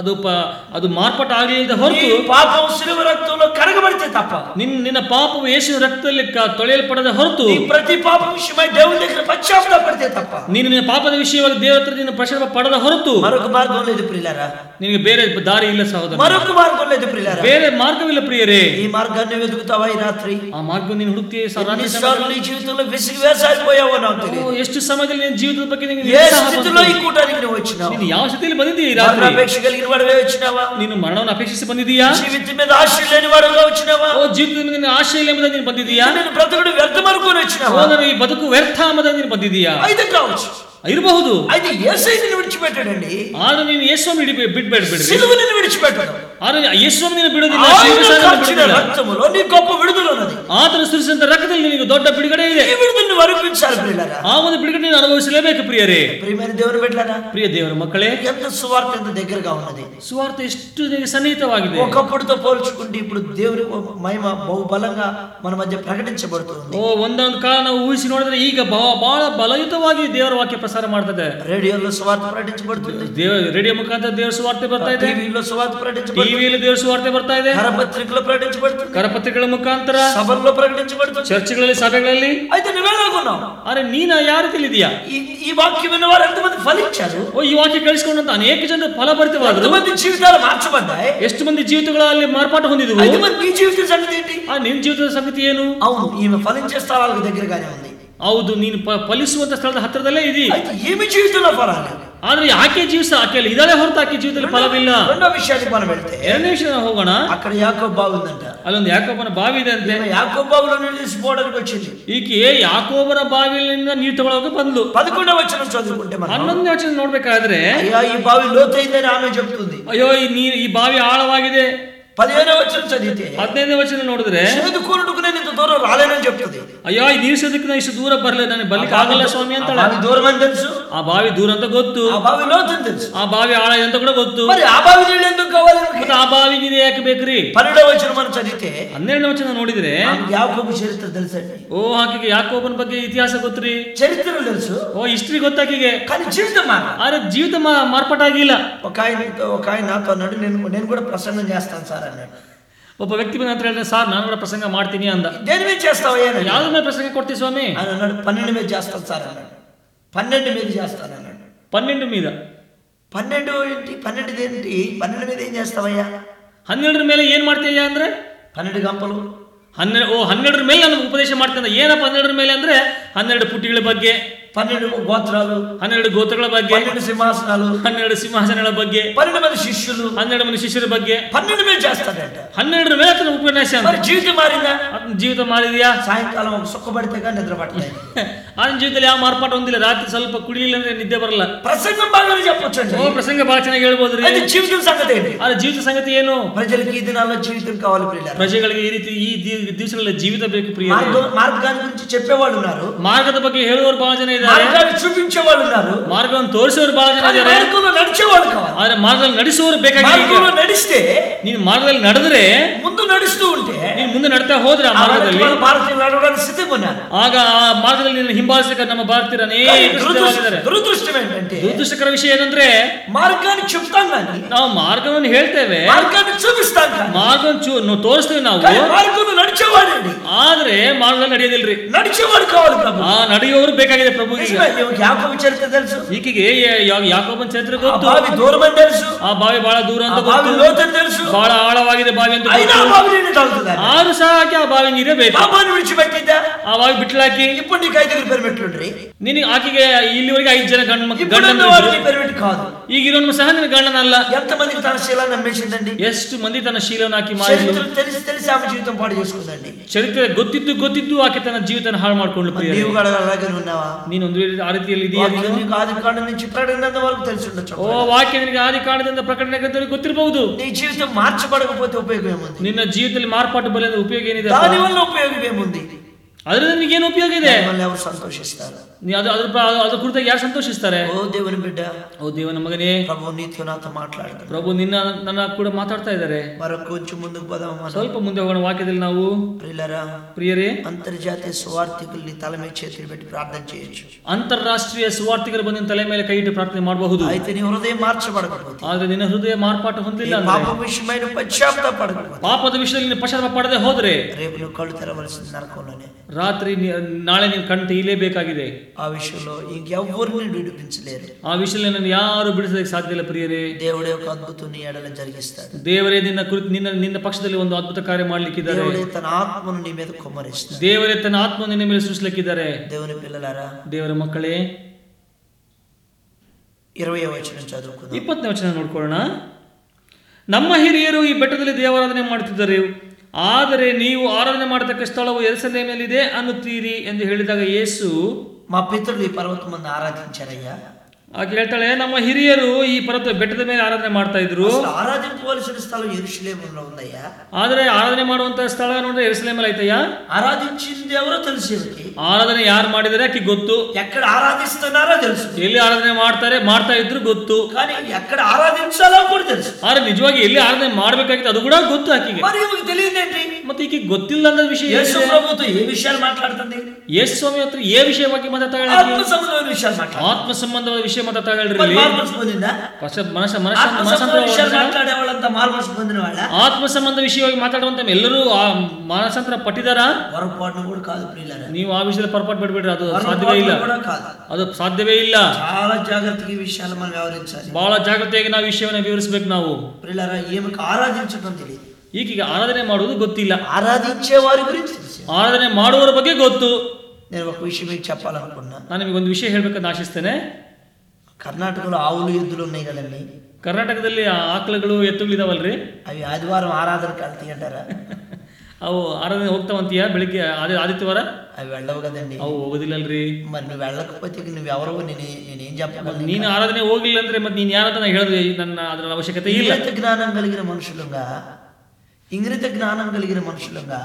ಅದು ಮಾರ್ಪಾಟ ಆಗಲಿಲ್ಲದ ಹೊರತು, పాపం శిలువ రక్తంలో కడగబడితే తప్ప, ನಿನ್ನ ಪಾಪವು ಯೇಸುವಿನ ರಕ್ತದಲ್ಲಿ ತೊಳೆಯಲ್ಪಡದ ಹೊರತು, ప్రతి పాప విషయమై దేవుని దగ్గర పశ్చాತ್ತಾపడితే తప్ప, ನೀನು ನಿನ್ನ ಪಾಪದ ವಿಷಯವಾಗಿ ದೇವರ ಹತ್ರ ನೀನು ಪಶ್ಚಾತ್ತಾಪ ಪಡದ ಹೊರತು మరొక మార్గం లేదు ప్రియులారా. ನಿನಗೆ ಬೇರೆ ದಾರಿ ಇಲ್ಲ ಸಹೋದರ. మరొక మార్గం లేదు ప్రియులారా. ಬೇರೆ ಮಾರ್ಗವಿಲ್ಲ ಪ್ರಿಯರೇ. ఈ మార్గాన్ని వెతుకుతావా ఈ రాత్రి? ಆ ಮಾರ್ಗ ನೀನು ಹುಡುಕ್ತಿ. నీ జీవితంలో విసిగి వేసారిపోయావో నాకు తెలియదు. ಎಷ್ಟು ಸಮಯದಲ್ಲಿ ನಿನ್ನ ಜೀವಿತದ ಬಗ್ಗೆ ఏ స్థితిలో ఈ కూటానికి నువ్వు వచ్చినావు? ನೀನು ಯಾವ ಸ್ಥಿತಿಯಲ್ಲಿ ಬಂದಿದ್ದೀಯ? ರಾತ್ರಿ ಅಪೇಕ್ಷ కలిగిన వాడివే వచ్చినావా? ನೀನು ಮರಣವನ್ನು ಅಪೇಕ್ಷಿಸಿ ಬಂದಿದ್ದೀಯಾ? జీవితం మీద ఆశ లేని వాడుగా వచ్చినావా? ಓ ಜೀವಿತದ ಮೇಲೆ ನಿನ್ನ ಆಶೆ ಇಲ್ಲ ಎಂಬುದಾಗಿ ನೀನು ಬಂದಿದ್ದೀಯಾ? నేను బ్రతుకుడు వ్యర్థం అనుకొని వచ్చినావా? ಈ ಬದುಕು ವ್ಯರ್ಥ ಎಂಬುದಾಗಿ ನೀನು ಬಂದಿದ್ದೀಯಾ? అయితే కావచ్చు, ಇರಬಹುದು. అయితే యేసయ్యని విడిచిపెట్టాడండి. ಆದ್ರೆ ನೀನು ಯೇಸುವನ್ನು ಬಿಡಬೇಡಿ. సిలువని విడిచిపెట్టాడు. ಆದ್ರೆ ಯೇಸುವನ್ನು ನೀನು ಬಿಡೋದಿಲ್ಲ. రక్తములో నీ గొప్ప విడుదల ఉన్నది. ಆತನ ಸುರಿಸಿದಂತ ರಕ್ತದಲ್ಲಿ ನಿನಗೆ ದೊಡ್ಡ ಬಿಡುಗಡೆ ಇದೆ. ಈ ಬಿಡುದలను ಅನುಭವಿంచాలి ಪ್ರಿಯರೇ. ಆ ಒಂದು ಬಿಡುಗಡೆ ನೀನು ಅನುಭವಿಸಲೇಬೇಕು ಪ್ರಿಯರೇ. ಪ್ರಿಯమైన దేవుని బిడ్డలారా, ಪ್ರಿಯ ದೇವರ ಮಕ್ಕಳೇ, ఎంత సువార్త ఎంత దగ్గరగా ఉన్నది. ಸುವಾರ್ತೆ ಎಷ್ಟು ಸನ್ನಿಹಿತವಾಗಿದೆ. ఒకప్పుడుతో పోల్చుకుంటే ఇప్పుడు దేవుని మహిమ బహుబలంగా మన మధ్య ప్రకటించబడుతుంది. ಒಂದೊಂದು ಕಾಲ ನಾವು ಊಹಿಸಿ ನೋಡಿದ್ರೆ ಈಗ ಬಹಳ ಬಲಯುತವಾಗಿ ದೇವರ ವಾಕ್ಯ ಪ್ರಸಾರ ಮಾಡ್ತದೆ. ರೇಡಿಯೋలో సువార్త ప్రకటించబడుతుంది. ರೇಡಿಯೋ ಮುಖಾಂತರ ದೇವರ ಸುವಾರ್ತೆ ಬರ್ತಾ ಇದೆ. టీవీలో సువార్త ప్రకటించబడుతుంది. ಟಿವಿಯಲ್ಲಿ ದೇವರ ಸುವಾರ್ತೆ ಬರ್ತಾ ಇದೆ. కరపత్రికలో ప్రకటించబడుతుంది. ಕರಪತ್ರಿಕೆಗಳ ಮುಖಾಂತರ సభల్లో ప్రకటించబడుతుంది. ಚರ್ಚ್ಗಳಲ್ಲಿ ಸಭೆಗಳಲ್ಲಿ. అయితే నువ్వేలాగున్నావు? ಅರೆ ನೀನು ಯಾವ ರೀತಿಯಲ್ಲಿ ಇದೆಯಾ? ఈ వాక్యం విన్న వారు ఎంతమంది ఫలించారు? ಈ ವಾಕ್ಯ ಕೇಳಿಸಿಕೊಂಡಂತ ಅನೇಕ ಜನರು ಫಲಭರಿತವಾದರು. ఎంతమంది జీవితాలు మార్చబడ్డాయి? ಎಷ್ಟು ಮಂದಿ ಜೀವಿತಗಳಲ್ಲಿ ಮಾರ್ಪಾಟ ಹೊಂದಿದವು? అయితే మరి నీ జీవిత సంగతి ఏంటి? ನಿನ್ನ ಜೀವಿತದ ಸಂಗತಿ ಏನು? అవును, ఈమె ఫలించే స్థలాలకు దగ్గరగానే ఉంది. ಹೌದು, ನೀನು ಫಲಿಸುವಂತ ಸ್ಥಳದ ಹತ್ತಿರದಲ್ಲೇ ಇದೆ. అయితే ఈమె జీవితంలో ఫలాలు, ಆದ್ರೆ ಆಕೆ ಜೀವಿಸ ಆಕೆಯಲ್ಲಿ ಇದಾಳೆ ಹೊರತು ಆಕೆ ಜೀವಿತದಲ್ಲಿ ಫಲವಿಲ್ಲ. రెండో విషయానికి మనం వెళ్తే, ಎರಡನೇ ವಿಷಯ ಹೋಗೋಣ. అక్కడ యాకోబు బావి ఉందంట. ಅಲ್ಲೊಂದು ಯಾಕೋಬನ ಬಾವಿ ಇದೆ ಅಂತೆ. యాకోబు బావిలో నీళ్ళు తీసుకోవడానికి వచ్చింది. ಈಕೆ ಯಾಕೋಬನ ಬಾವಿಯಿಂದ ನೀರು ತಗೊಳ್ಳೋಕೆ ಬಂದ್ಲು. 11వ వచనం చదువుకుంటే మనం 11ನೇ ವಚನ ನೋಡ್ಬೇಕಾದ್ರೆ, అయ్యా ఈ బావి లోతైందని ఆమె చెప్తుంది. ಅಯ್ಯೋ ಈ ಬಾವಿ ಆಳವಾಗಿದೆ. 15వ వచనం చదివితే 15ನೇ ವಚನ ನೋಡಿದ್ರೆ, సేదుకోనుటకు నేను ఇంత దూరం రాలేనని చెప్తుంది. ಅಯ್ಯೋ ಈ ನೀರು ಸೇದಕ್ಕೆ ನಾನು ಇಷ್ಟು ದೂರ ಬರలేదు, ನನಗೆ ಬರ್ಲಿಕ್ಕೆ ಆಗಲ್ಲ ಸ್ವಾಮಿ ಅಂತ. బావి దూరం అని తెలుసు, ಆ ಬಾವಿ ದೂರ ಅಂತ ಗೊತ್ತು, ఆ బావి లోతని తెలుసు, ಆ ಬಾವಿ ಆಳ ಅಂತ ಕೂಡ ಗೊತ್ತು. మరి ఆ బావి నీళ్ళు ఎందుకు కావాలి? ಮತ್ತೆ ಆ ಬಾವಿ ನೀರು ಯಾಕೆ ಬೇಕ್ರಿ? 12వ వచనం మనం చదివితే 12ನೇ ವಚನ ನೋಡಿದ್ರೆ, యాకోబు చరిత్ర తెలుసండి. ಓ ಆಕೆಗೆ ಯಾಕೋಬನ ಬಗ್ಗೆ ಇತಿಹಾಸ ಗೊತ್ತ್ರಿ, చరిత్రలు తెలుసు, ಓ ಹಿಸ್ಟ್ರಿ ಗೊತ್ತಾಕಿಗೆ. కానీ జీవితం ಆದ್ರೆ ಜೀವಿತ ಮಾರ್ಪಾಟಾಗಿಲ್ಲ. ఒక ఆయన నాతో అన్నాడు, నేను కూడా ప్రసంగం చేస్తాను సార్ అన్నాడు. ಒಬ್ಬ వ్యక్తి ಬಂದ ಅಂತ ಹೇಳಿದ್ರೆ, సార్ ನಾನು కూడా ప్రసంగం ಮಾಡ್ತೀನಿ అంద. దేని మీద చేస్తావయ్యా? యాద మీద ప్రసంగం కొట్టి స్వామి అని అన్నాడు. 12 మీద చేస్తాను సార్ అన్నాడు. 12 మీద చేస్తాను అన్నాడు. 12 మీద. 12 ఏంటి? 12 ఏంటి? 12 మీద ఏం చేస్తావయ్యా? 12 ಮೇಲೆ ಏನ್ ಮಾಡ್ತೀಯಾ ಅಂದ್ರೆ 12 ಗಂಪಲು. 12 ಮೇಲೆ ನಾನು ಉಪದೇಶ ಮಾಡ್ತೇನೆ. ಏನಪ್ಪ 12 ಮೇಲೆ ಅಂದ್ರೆ 12 ಪುಟಿಗಳ ಬಗ್ಗೆ, 12 ಗೋತ್ರಾలు, 12 ಗೋತ್ರಗಳ ಬಗ್ಗೆ, 12 సింహాసనాలు, 12 సింహాసనాల ಬಗ್ಗೆ, 12 మంది శిష్యులు, 12 మంది శిష్యుల ಬಗ್ಗೆ 12 మీద చేస్తాడంట. 12 ಮೇಲೆ అతను ఉపన్యాಸ. మరి జీవితం మారిందా? అతని జీవితం మారిದ್ಯಾ? సాయంకాలం ఒక సుక్క పడితే కానీ నిద్ర పట్టలేదు. ఆయన జీవితంలో ಯಾವ ಮಾರ್ಪಾಟ ಹೊಂದಿಲ್ಲ. ರಾತ್ರಿ ಸ್ವಲ್ಪ ಕುಡಿಲಿಲ್ಲ ಅಂದ್ರೆ ನಿದ್ದೆ ಬರಲ್ಲ. ప్రసంగం బాగానే చెప్పొచ్చండి. ప్రసంగ బాగా ಚೆನ್ನಾಗಿ ಹೇಳ್ಬೋದ್ರಿ. అది జీవితం సంగతి ఏంటి? ಆ ಜೀವಿತ ಸಂಗತಿ ಏನು? ప్రజలకు ఈ దినాల్లో జీవితం కావాలి ప్రియులారా. ಪ್ರಜೆಗಳಿಗೆ ಈ ರೀತಿ ಈ ದಿವಸಗಳಲ್ಲಿ ಜೀವಿತ ಬೇಕು ಪ್ರಿಯರೇ. మార్గాన్ని గురించి చెప్పేవాళ్ళు ఉన్నారు, ಮಾರ್ಗದ ಬಗ್ಗೆ ಹೇಳುವವರು ಬಹಳ ಜನ ಇದ್ದಾರೆ, మార్గాన్ని చూపించేవాళ్ళు ఉన్నారు, ಮಾರ್ಗವನ್ನು ತೋರಿಸುವವರು ಬಹಳ ಜನ ಇದ್ದಾರೆ. మార్గంలో నడిచేవాళ్ళు కావాలి. ಆದ್ರೆ ಮಾರ್ಗದಲ್ಲಿ ನಡೆಸುವವರು ಬೇಕಾಗಿದೆ. మార్గంలో నడిస్తే, ನೀನು ಮಾರ್ಗದಲ್ಲಿ ನಡೆದ್ರೆ, ముందు నడుస్తూ ఉంటే, ನೀನು ಮುಂದೆ ನಡ್ತಾ ಹೋದ್ರೆ ಆ ಮಾರ್ಗದಲ್ಲಿ ಭಾರತೀಯರು ನಡవడానికి ಸಿದ್ಧంగా ఉన్నారు. ಆಗ ಆ ಮಾರ್ಗದಲ್ಲಿ ನಿನ್ನ ಹಿಂಬಾಲಿಸಲಿಕ್ಕೆ ನಮ್ಮ ಭಾರತೀಯರು ಅನೇಕ ಸಿದ್ಧವಾಗಿದ್ದಾರೆ. ದುರದೃಷ್ಟం ఏంటంటే, ದುರದೃಷ್ಟಕರ ವಿಷಯ ಏನಂದ್ರೆ, మార్గాన్ని చెప్తాం కానీ ನಾವು ಮಾರ್ಗವನ್ನು ಹೇಳ್ತೇವೆ, మార్గాన్ని చూపిస్తాం కానీ ಮಾರ್ಗವನ್ನು ತೋರಿಸ್ತೇವೆ ನಾವು, మార్గంలో నడిచేవాడండి. ಆದ್ರೆ ಮಾರ್ಗದಲ್ಲಿ ನಡೆಯೋದಿಲ್ರಿ. నడిచేవాడు కావాలి ప్రభు. ಆ ನಡೆಯುವವರು ಬೇಕಾಗಿದೆ ಪ್ರಭುವಿಗೆ. ಯಾಕೋಬ ಚರಿತ್ರೆ తెలుసు, ಈಕೆಗೆ ಯಾಕೋಬನ ಚರಿತ್ರೆ ಗೊತ್ತು, ಬಾವಿ ದೂರ తెలుసు, ಆ ಬಾವಿ ಬಹಳ ದೂರ ಅಂತ ಬಾವಿ ಗೊತ್ತು, ಲೋತನ್ನು తెలుసు, ಬಹಳ ಆಳವಾಗಿದೆ ಬಾವಿ ಅಂತ అయినా ಗೊತ್ತು. బావి ನೀರು తాగుతాడు. ಆರು ಸಹ ಆ ಬಾವಿ ನೀರೇ ಬೇಕು. పాపాన్ని విడిచిపెట్టిద్దా? ಆ ಬಾವಿ ಬಿಟ್ಲಾಕಿ. ఇప్పుడు నీకు 5 పెరిమిట్లుండ్ರಿ. ನಿನಗೆ ಆಕೆಗೆ ಇಲ್ಲಿವರೆಗೆ 5 ಜನ ಗಂಡ పెరిమిట్ కాదు. ಈಗ ಇರೋನು ಸಹ ನಿನ್ನ ಗಂಡನಲ್ಲ. ఎంత మందికి తన శీలాన్ని నమ్మేసిందండి? ಎಷ್ಟು ಮಂದಿ ತನ್ನ ಶೀಲವನ್ನು ಹಾಕಿ ಮಾಡಿದ್ರು. తెలిసి తెలిసి ఆమె జీవితం పాడు చేసుకుందండి. ಚರಿತ್ರೆ ಗೊತ್ತಿದ್ದು ಆಕೆ ತನ್ನ ಜೀವಿತನ ಹಾಳು ಮಾಡ್ಕೊಂಡು. నీవు కూడా అలాగే ఉన్నావా? ನೀನು ಒಂದು ಆ ರೀತಿಯಲ್ಲಿ ಇದೆಯಾ? నీకు ఆది కాండం నుంచి ప్రకటన వరకు తెలిసి ఉండొచ్చు. ಓ ವಾಕ್ಯ ನಿನಗೆ ಆದಿ ಕಾಂಡದಿಂದ ಪ್ರಕಟಣೆ ಗೊತ್ತಿರಬಹುದು. నీ జీవితం మార్చబడకపోతే ఉపయోగం ఏముంది? ನಿನ್ನ ಜೀವಿತದಲ್ಲಿ ಮಾರ್ಪಾಟು ಬರಲಿಲ್ಲ ಉಪಯೋಗ ಏನಿದೆ? దాని వల్ల ఉపయోగం ఏముంది? ಅದರಿಂದ ನಿನಗೇನು ಉಪಯೋಗ ಇದೆ? ఎవరు సంతోషిస్తారు? ಅದ್ರ ಕುರಿತಾಗಿ ಯಾರು ಸಂತೋಷಿಸ್ತಾರೆ? ఓ దేవుని బిడ్డ, ಓ ದೇವನ ಮಗನೇ, ప్రభు నీతో నాతో మాట్లాడు. ಪ್ರಭು ನನ್ನ ಕೂಡ ಮಾತಾಡ್ತಾ ಇದ್ದಾರೆ. మరొక కొంచెం ముందుకు పోదామా? ಸ್ವಲ್ಪ ಮುಂದೆ ಹೋಗೋಣ ವಾಕ್ಯದಲ್ಲಿ ನಾವು. ప్రియులరే, అంతర్జాతీయ సువార్థికుల్ని తల మీద చేతులు పెట్టి ప్రార్థన చేయొచ్చు. ಅಂತಾರಾಷ್ಟ್ರೀಯ ಸುವಾರ್ಥಿಕರು ಬಂದು ತಲೆ ಮೇಲೆ ಕೈ ಇಟ್ಟು ಪ್ರಾರ್ಥನೆ ಮಾಡಬಹುದು. అయితే నీ హృదయం మార్చబడకపోతే, ಆದ್ರೆ ನಿನ್ನ ಹೃದಯ ಮಾರ್ಪಾಟು ಹೊಂದಿಲ್ಲ ಅಂದ್ರೆ, పాప విషయమైన పశ్చాత్తాపడకపోతే, ಪಾಪದ ವಿಷಯದಲ್ಲಿ ನೀನು ಪಶ್ಚಾತ್ತಾಪ ಪಡದೆ ಹೋದ್ರೆ, రేపు నువ్వు కళ్ళు తెరవలసింది నరకంలోనే. ರಾತ್ರಿ ನಾಳೆ ನೀನು ಕಣ್ಣು ತೆಗಿಲೇಬೇಕಾಗಿದೆ. ఆ విషయంలో ఇంకెవ్వరిని విడిపించలేరు. ಆ ವಿಷಯದಲ್ಲಿ ನಾನು ಯಾರು ಬಿಡಿಸೋದಕ್ಕೆ ಸಾಧ್ಯ ಇಲ್ಲ ಪ್ರಿಯರೇ. దేవుడే ఒక అద్భుతం నీ ఎడల జరిగిస్తాడు. ದೇವರೇ ನಿನ್ನ ಕುರಿತು ನಿನ್ನ ಪಕ್ಷದಲ್ಲಿ ಒಂದು ಅದ್ಭುತ ಕಾರ್ಯ ಮಾಡ್ಲಿಕ್ಕಿದ್ದಾರೆ. దేవుడే తన ఆత్మను నీ మీద కుమ్మరిస్తాడు. ದೇವರೇ ತನ್ನ ಆತ್ಮ ನಿನ್ನ ಮೇಲೆ ಸೃಷ್ಟಿಸಲಿಕ್ಕಿದ್ದಾರೆ. దేవుని పిల్లలారా, ದೇವರ ಮಕ್ಕಳೇ, 20వ వచనం చదువుకుందాం. 20ನೇ ವಚನ ನೋಡ್ಕೊಳ್ಳೋಣ. ನಮ್ಮ ಹಿರಿಯರು ಈ ಬೆಟ್ಟದಲ್ಲಿ ದೇವಾರಾಧನೆ ಮಾಡುತ್ತಿದ್ದರು, ಆದರೆ ನೀವು ಆರಾಧನೆ ಮಾಡತಕ್ಕ ಸ್ಥಳವು ಯೆರೂಸಲೇಮಿನಲ್ಲಿದೆ ಅನ್ನುತ್ತೀರಿ ಎಂದು ಹೇಳಿದಾಗ ಯೇಸು, మా పితరులు ఈ పర్వతమందు ఆరాధించారయ్యా. ಆಕೆ ಹೇಳ್ತಾಳೆ, ನಮ್ಮ ಹಿರಿಯರು ಈ ಪರ್ವತ ಬೆಟ್ಟದ ಮೇಲೆ ಆರಾಧನೆ ಮಾಡ್ತಾ ಇದ್ರು. ఆరాధించవలసిన స్థలం యెరూషలేములో ఉందయ్యా. ಆದ್ರೆ ಆರಾಧನೆ ಮಾಡುವಂತ ಸ್ಥಳ ನೋಡಿದ್ರೆ ಯೆರೂಸಲೇಮಲ್ಲಿ ಐತಯ್ಯ. ఆరాధించింది ఎవరో తెలుసు. ಆರಾಧನೆ ಯಾರು ಮಾಡಿದರೆ ಆಕೆ ಗೊತ್ತು. ఎక్కడ ఆరాధిస్తున్నారో తెలుసు. ಎಲ್ಲಿ ಆರಾಧನೆ ಮಾಡ್ತಾ ಇದ್ರು ಗೊತ್ತು. కానీ ఎక్కడ ఆరాధించాలో కూడా తెలుసు. ಆದ್ರೆ ನಿಜವಾಗಿ ಎಲ್ಲಿ ಆರಾಧನೆ ಮಾಡ್ಬೇಕಾಗಿತ್ತು ಅದು ಕೂಡ ಗೊತ್ತು ಆಕೆಗೆ. మరి మీకు తెలియదేంటి? ಮತ್ತೆ ಈಕೆ ಗೊತ್ತಿಲ್ಲ ಅನ್ನೋ ವಿಷಯ. యేసు ప్రభుతో ఏ విషయాలు మాట్లాడుతుంది? ಯೇಸು ಸ್ವಾಮಿ ಹತ್ರ ఏ ವಿಷಯವಾಗಿ ಮಾತಾಡ್ತಾ ಹೇಳಿ? ఆత్మ సంబంధమైన విషయాలు మాట్లాడు. ಆತ್ಮ ಸಂಬಂಧವಾದ ವಿಷಯ ಮಾತಾಡ್ತಾ ಹೇಳ್ರಿ. మార్పు పొందిందా? మాట్లాడే వాళ్ళంతా మార్పు పొందిన వాళ్ళ? ಆತ್ಮ ಸಂಬಂಧ ವಿಷಯವಾಗಿ ಮಾತಾಡುವಂತ ಎಲ್ಲರೂ ಮಾನಸಾಂತರ ಪಟ್ಟಿದಾರ? ಹೊರಪಾటు ಕೂಡ ಕಾದು ಪ್ರಿಯರೇ. ನೀವು ಆ ವಿಷಯದಲ್ಲಿ ಪರಪಾటు ಬಿಡಬೇಡ್ರಿ. ಅದು ಸಾಧ್ಯವೇ ಇಲ್ಲ. ಅದು ಸಾಧ್ಯವೇ ಇಲ್ಲ. చాలా జాగ్రత్తగా ఈ విషయాలు మనం వ్యవహరించాలి. ಬಹಳ ಜಾಗ್ರತೆಯಾಗಿ ನಾವು ವಿಷಯವನ್ನು ವಿವರಿಸಬೇಕು ನಾವು. ಪ್ರಿಯರೇ, ఈమెకు ఆరాధించడం తెలియదు. ಈಗೀಗ ಆರಾಧನೆ ಮಾಡುವುದು ಗೊತ್ತಿಲ್ಲ. ఆరాధించే వారి గురించి తెలుసు. ಆರಾಧನೆ ಮಾಡುವವರ ಬಗ್ಗೆ ಗೊತ್ತು. నేను ఒక విషయం మీకు చెప్పాలనుకున్నా. ನಾನು ನಿಮಗೆ ಒಂದು ವಿಷಯ ಹೇಳ್ಬೇಕಂತ ಆಶಿಸ್ತೇನೆ. కర్ణాటకలో ఆవులు ఎద్దులు ఉన్నాయి కదండి. ಕರ್ನಾಟಕದಲ್ಲಿ ಆಕಳುಗಳು ಎತ್ತುಗಳಿದಾವಲ್ರಿ. అవి ఆదివారం ఆరాధనకి వెళ్తాయి అంటారా? ಅವು ಆರಾಧನೆ ಹೋಗ್ತಾವಂತೀಯ ಬೆಳಿಗ್ಗೆ ಆದಿತ್ಯವಾರ? అవి వెళ్ళవు కదండి. ಅವು ಹೋಗೋದಿಲ್ಲಲ್ರಿ. మరి నువ్వు వెళ్ళకపోతే నువ్వెవరో నేనేం చెప్పగలను? ನೀನು ಆರಾಧನೆ ಹೋಗಿಲ್ಲ ಅಂದ್ರೆ ಮತ್ತೆ ನೀನು ಯಾರಂತ ನಾನು ಹೇಳಿದ್ರೆ ನನ್ನ ಅದರ ಅವಶ್ಯಕತೆ ಇಲ್ಲ. ఇంగిత జ్ఞానం కలిగిన మనుషులుగా, ఇంగిత జ్ఞానం కలిగిన మనుషులుగా,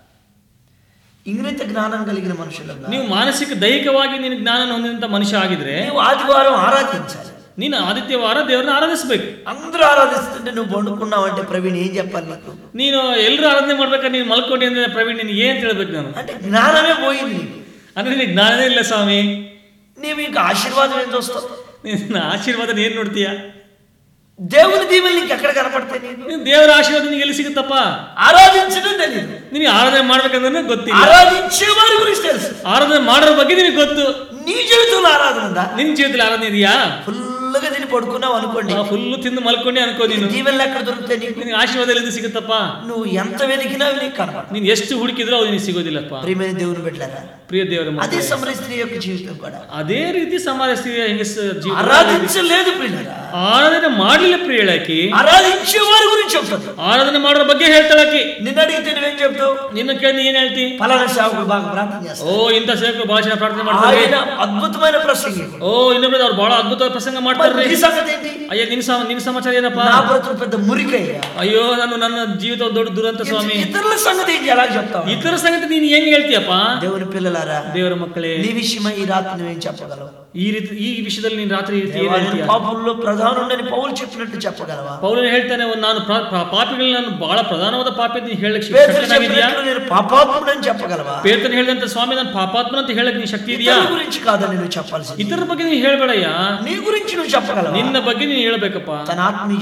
ఇంగిత జ్ఞానం కలిగిన మనుషులుగా, ನೀವು ಮಾನಸಿಕ ದೈಹಿಕವಾಗಿ ನೀನು ಜ್ಞಾನ ಹೊಂದಿದಂತ ಮನುಷ್ಯ ಆಗಿದ್ರೆ ನೀವು ఆదివారం ఆరాధించాలి. ನೀನು ಆದಿತ್ಯವಾರ ದೇವರನ್ನ ಆರಾಧಿಸಬೇಕು. అందరూ ఆరాధిస్తుంటే నువ్వు బండుకున్నావు అంటే ప్రవీణ్ ఏం చెప్పాలి నీకు? ನೀನು ಎಲ್ಲರೂ ಆರಾಧನೆ ಮಾಡ್ಬೇಕಾದ್ರೆ ನೀನು ಮಲ್ಕೊಂಡಿ ಅಂದ್ರೆ ಪ್ರವೀಣ್ ನೀನು ಏನ್ ಹೇಳ್ಬೇಕು? ನಾನು అంటే జ్ఞానమే పోయింది. ಅಂದ್ರೆ ನಿನಗೆ ಜ್ಞಾನನೇ ಇಲ್ಲ ಸ್ವಾಮಿ. నీవు ఇంకా ఆశీర్వాదం ఏం చూస్తావు? ನಿನ್ನ ಆಶೀರ್ವಾದ ಏನ್ ನೋಡ್ತೀಯ? దేవుని దీవెనలు నీకు ఎక్కడ కనపడతాయి? ನೀನು ದೇವರ ఆశీర్వాద ನಿನಗೆ ಎಲ್ಲಿ ಸಿಗುತ್ತಪ್ಪ? ఆరాధించడం తెలియదు. ನಿನಗೆ ಆರಾಧನೆ ಮಾಡ್ಬೇಕಂದ್ರೆ ಗೊತ್ತಿಲ್ಲ. ఆరాధించే వారి గురించి తెలుసు. ಆರಾಧನೆ ಮಾಡೋರ ಬಗ್ಗೆ ನಿನಗೆ ಗೊತ್ತು. నీ జీవితంలో ఆరాధన ఉందా? ನಿನ್ನ ಜೀವಿತದಲ್ಲಿ ಆರಾಧನೆ ಇದೆಯಾ? ఫుల్గా తిని పడుకున్నావు అనుకోండి, ಫುಲ್ ತಿಂದು ಮಲ್ಕೊಂಡೆ ಅನ್ಕೋ, ನೀನು దీవెనలు ఎక్కడ దొరుకుతాయి నీకు? ನಿನಗೆ ಆಶೀರ್ವಾದ ಎಲ್ಲಿಂದ ಸಿಗುತ್ತಪ್ಪ? నువ్వు ఎంత వెతికినా నీకు కనపడ. ನೀನು ಎಷ್ಟು ಹುಡುಕಿದ್ರೂ ಅದು ನಿನಗೆ ಸಿಗೋದಿಲ್ಲಪ್ಪ. ప్రియమైన దేవుని బిడ్డలారా, ಪ್ರಿಯ ದೇವರ అదే సమరయ స్త్రీ యొక్క జీవితం కూడా ಅದೇ ರೀತಿ ಸಮಾಜ ಸ್ತ್ರೀಯ ಹೆಂಗಸ ಜೀವನ ఆరాధించలేదు ప్రియులారా. ಆರಾಧನೆ ಮಾಡಲಿಲ್ಲ ಪ್ರಿಯಳಾಕಿ, ఆరాధించే వారి గురించి చెప్తాడు. ಆರಾಧನೆ ಮಾಡೋರ ಬಗ್ಗೆ ಹೇಳ್ತಾಳಾಕಿ. నిన్ను అడిగితే నువ్వేం చెప్తావు? ನಿನ್ನ ಕೇಳಿ ಏನ್ ಹೇಳ್ತಿ? ఫలానా సేవకుడు బాగా ప్రార్థన చేస్తాడు, ಓ ಇಂಥ ಸೇವಕರು ಭಾಷಣ ಪ್ರಾರ್ಥನೆ ಮಾಡ್ತಾರೆ, ఆయన అద్భుతమైన ప్రసంగికుడు, ಓ ಇನ್ನೊಬ್ರು ಅವ್ರು ಬಹಳ ಅದ್ಭುತವಾದ ಪ್ರಸಂಗ ಮಾಡ್ತಾರೆ. ఈ సంగతి ఏంటి? ಅಯ್ಯ ನಿನ್ನ ಸಮಾಚಾರ ಏನಪ್ಪ? నా బ్రతుకు పెద్ద మురికయ్య. ಅಯ್ಯೋ ನನ್ನ ಜೀವಿತ ದೊಡ್ಡ ದುರಂತ ಸ್ವಾಮಿ. ఇతరుల సంగతి ఏంటి ఎలా చెప్తావు? ಇತರ ಸಂಗತಿ ನೀನು ಹೆಂಗ್ ಹೇಳ್ತೀಯಪ್ಪ? దేవుని పిల్లలారా, ದೇವರ ಮಕ್ಕಳೇ, నీ విషయమై ఈ రాత్రి నువ్వేం చెప్పగలవు? ಈ ವಿಷಯದಲ್ಲಿ ನೀನು ರಾತ್ರಿ పాపుల్లో ప్రధానుడని పౌలు చెప్పినట్టు చెప్పగలవా? ಪೌಲನು ಹೇಳ್ತಾನೆ, ನಾನು ಪಾಪಿಗಳನ್ನ ನಾನು ಬಹಳ ಪ್ರಧಾನವಾದ ಪಾಪಿ ಅಂತ ಹೇಳಕ್ పేతురు ಶಕ್ತಿ ಇದೆಯಾ? చెప్పినట్లు నేను పాపాత్ముడని చెప్పగలవా? ಪೇತ್ರನು ಹೇಳಿದಂತೆ, ಸ್ವಾಮಿ ನಾನು ಪಾಪಾತ್ಮನ ಅಂತ ಹೇಳಕ್ ನೀನು ಶಕ್ತಿ ಇದೆಯಾ? ఇతరుల గురించి కాదని నువ్వు చెప్పాల్సింది, ಇತರ ಬಗ್ಗೆ ನೀನು ಹೇಳ್ಬೇಡಯ್ಯ, నీ గురించి నువ్వు చెప్పగలవా? ನಿನ್ನ ಬಗ್ಗೆ ನೀನು ಹೇಳ್ಬೇಕಪ್ಪ. తన ఆత్మీయ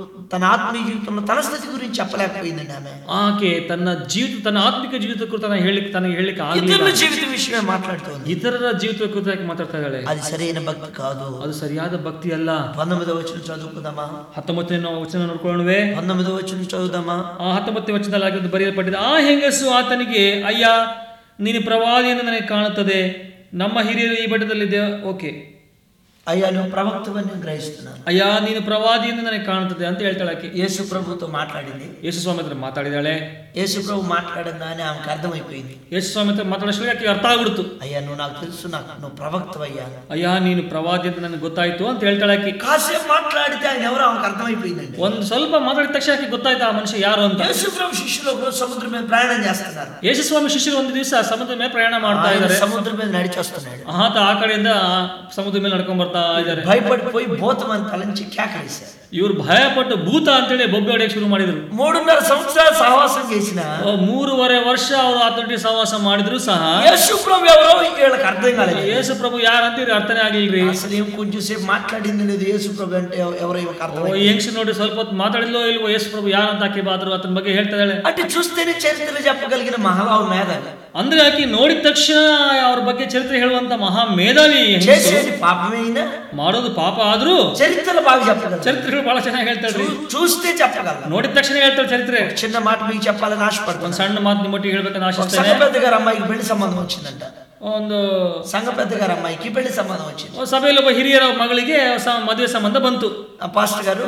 జీవితంలో తన స్థితి గురించి చెప్పలేకపోయిందండి ఆమె. ಆಕೆ ತನ್ನ ಆತ್ಮಿಕ ಜೀವಿತ ಕುರಿತು ತನಗೆ ಹೇಳಿಕ್ಕೆ ఇతరుల ಆಗಲಿಲ್ಲ. జీవిత విషయమే మాట్లాడుతోంది. ಇತರರ ಜೀವಿತ ಕುರಿತಾಗಿ ಮಾತಾಡ್ತಾ ಇದ್ದಾಳೆ. అది సరైన భక్తి కాదు. ಅದು ಸರಿಯಾದ ಭಕ್ತಿ ಅಲ್ಲ. 19వ వచనం చదువుకుందామా? 19ನೇ ವಚನ ನೋಡ್ಕೊಳ್ಳುವೆ. 19వ వచనం ಚದುವುದಾಮಾ? 19ನೇ ವಚನದಲ್ಲಿ ಆಗಿದ್ದು ಬರೆಯಲ್ಪಟ್ಟಿದೆ. ಆ ಹೆಂಗಸು ಆತನಿಗೆ, ಅಯ್ಯ ನೀನು ಪ್ರವಾದಿಯನ್ನು ನನಗೆ ಕಾಣುತ್ತದೆ, ನಮ್ಮ ಹಿರಿಯರು ಈ ಬೆಟ್ಟದಲ್ಲಿ ಓಕೆ, అయ్యా నువ్వు ప్రవక్తవని నేను గ్రహిస్తున్నాను. ಅಯ್ಯ ನೀನು ಪ್ರವಾದಿಯನ್ನು ನನಗೆ ಕಾಣುತ್ತದೆ ಅಂತ ಹೇಳ್ತಾಳೆ ಆಕೆ. యేసు ప్రభుతో మాట్లాడింది. ಯೇಸು ಸ್ವಾಮಿ ಹತ್ರ ಮಾತಾಡಿದಾಳೆ. యేసు ప్రభు మాట్లాడంగానే ఆమెకు అర్థమైపోయింది. ಯೇಸು ಸ್ವಾಮಿ ಹತ್ರ ಮಾತಾಡೋಷ್ಟು ಆಕೆ ಅರ್ಥ ಆಗ್ಬಿಡ್ತು. అయ్యా నువ్వు నాకు తెలుసు, నువ్వు ప్రవక్తవయ్యా. ಅಯ್ಯ ನೀನು ಪ್ರವಾದಿ ಅಂತ ನನಗೆ ಗೊತ್ತಾಯ್ತು ಅಂತ ಹೇಳ್ತಾಳೆ ಆಕೆ. కాసేపు మాట్లాడితే ఆయన ఎవరో ఆమెకు అర్థమైపోయిందండి. ಒಂದು ಸ್ವಲ್ಪ ಮಾತಾಡಿದ ತಕ್ಷಣ ಆಕೆ ಗೊತ್ತಾಯ್ತು ಆ ಮನುಷ್ಯ ಯಾರು ಅಂತ. యేసు ప్రభు శిష్యులు ఒకరోజు సముద్రం మీద ప్రయాణం చేస్తున్నారు. ಯೇಸು ಸ್ವಾಮಿ ಶಿಷ್ಯರು ಒಂದು ದಿವಸ ಸಮುದ್ರ ಮೇಲೆ ಪ್ರಯಾಣ ಮಾಡ್ತಾ ಇದ್ದಾರೆ. సముద్రం మీద నడిచొస్తున్నాడు. ಆತ ಆ ಕಡೆಯಿಂದ ಸಮುದ್ರ ಮೇಲೆ ನಡ್ಕೊಂಡ್ ಬರ್ತಾ ಇದ್ದಾರೆ. భయపడిపోయి భూతమని తలంచి కేకలేశారు. ಇವ್ರು ಭಯಪಟ್ಟು ಭೂತ ಅಂತೇಳಿ ಬೊಬ್ಬೆ ಹೊಡೆಯಕ್ಕೆ ಶುರು ಮಾಡಿದ್ರು. 3.5 సంవత్సరాలు సహవాసం చేసిన 3.5 ವರ್ಷ ಅವರು ಆತನೊಟ್ಟಿಗೆ ಸಹವಾಸ ಮಾಡಿದ್ರು ಸಹ యేసు ప్రభు ఎవరో వీళ్ళకి అర్థం కాలేదు. ಯೇಸು ಪ್ರಭು ಯಾರಂತ ಇವ್ರಿಗೆ ಅರ್ಥನೇ ಆಗಿಲ್ರಿ. అసలు ఏం కొంచెం సేపు మాట్లాడింది లేదు. యేసు ప్రభు అంటే ఎవరో ఇవ్వక అర్థం. ಈ ಹೆಂಗ್ಸ್ ನೋಡಿ ಸ್ವಲ್ಪ ಹೊತ್ತು ಮಾತಾಡಿದ್ಲೋ ಇಲ್ವೋ, ಯೇಸು ಪ್ರಭು ಯಾರಂತ ಆಕೆ ಬಾದ್ರು ಆತನ ಬಗ್ಗೆ ಹೇಳ್ತಾ ಇದ್ದಾಳೆ. అంటే చూస్తేనే చరిత్ర చెప్పగలిగిన మహాభావ మేధావి. ಅಂದ್ರೆ ಆಕೆ ನೋಡಿದ ತಕ್ಷಣ ಅವ್ರ ಬಗ್ಗೆ ಚರಿತ್ರೆ ಹೇಳುವಂತ ಮಹಾ ಮೇಧಾವಿ. చేసేది పాపమైనా ಮಾಡೋದು ಪಾಪ ಆದ್ರೂ చరిత్రలు బాగా చెప్పగలరు. ಚರಿತ್ರೆಗಳು ಬಹಳ ಚೆನ್ನಾಗಿ ಹೇಳ್ತಾಳ್ರಿ. చూస్తే చెప్పగలరు. ನೋಡಿದ ತಕ್ಷಣ ಹೇಳ್ತಾಳೆ ಚರಿತ್ರೆ. చిన్న మాట మీకు చెప్పాలని ఆశపడుతున్నాను. ಒಂದು ಸಣ್ಣ ಮಾತು ನಿಮ್ಮೊಟ್ಟಿಗೆ ಹೇಳ್ಬೇಕಂತ ಆಶಿಸ್ತೇನೆ. సంఘ పెద్ద గారి అమ్మాయికి పెళ్లి సంబంధం వచ్చిందంట. ಒಂದು సంఘ పెద్ద గారి అమ్మాయికి పెళ్లి సంబంధం వచ్చింది. ಸಭೆಯಲ್ಲಿ ಒಬ್ಬ ಹಿರಿಯರ ಮಗಳಿಗೆ ಮದುವೆ ಸಂಬಂಧ ಬಂತು. పాస్టర్ గారు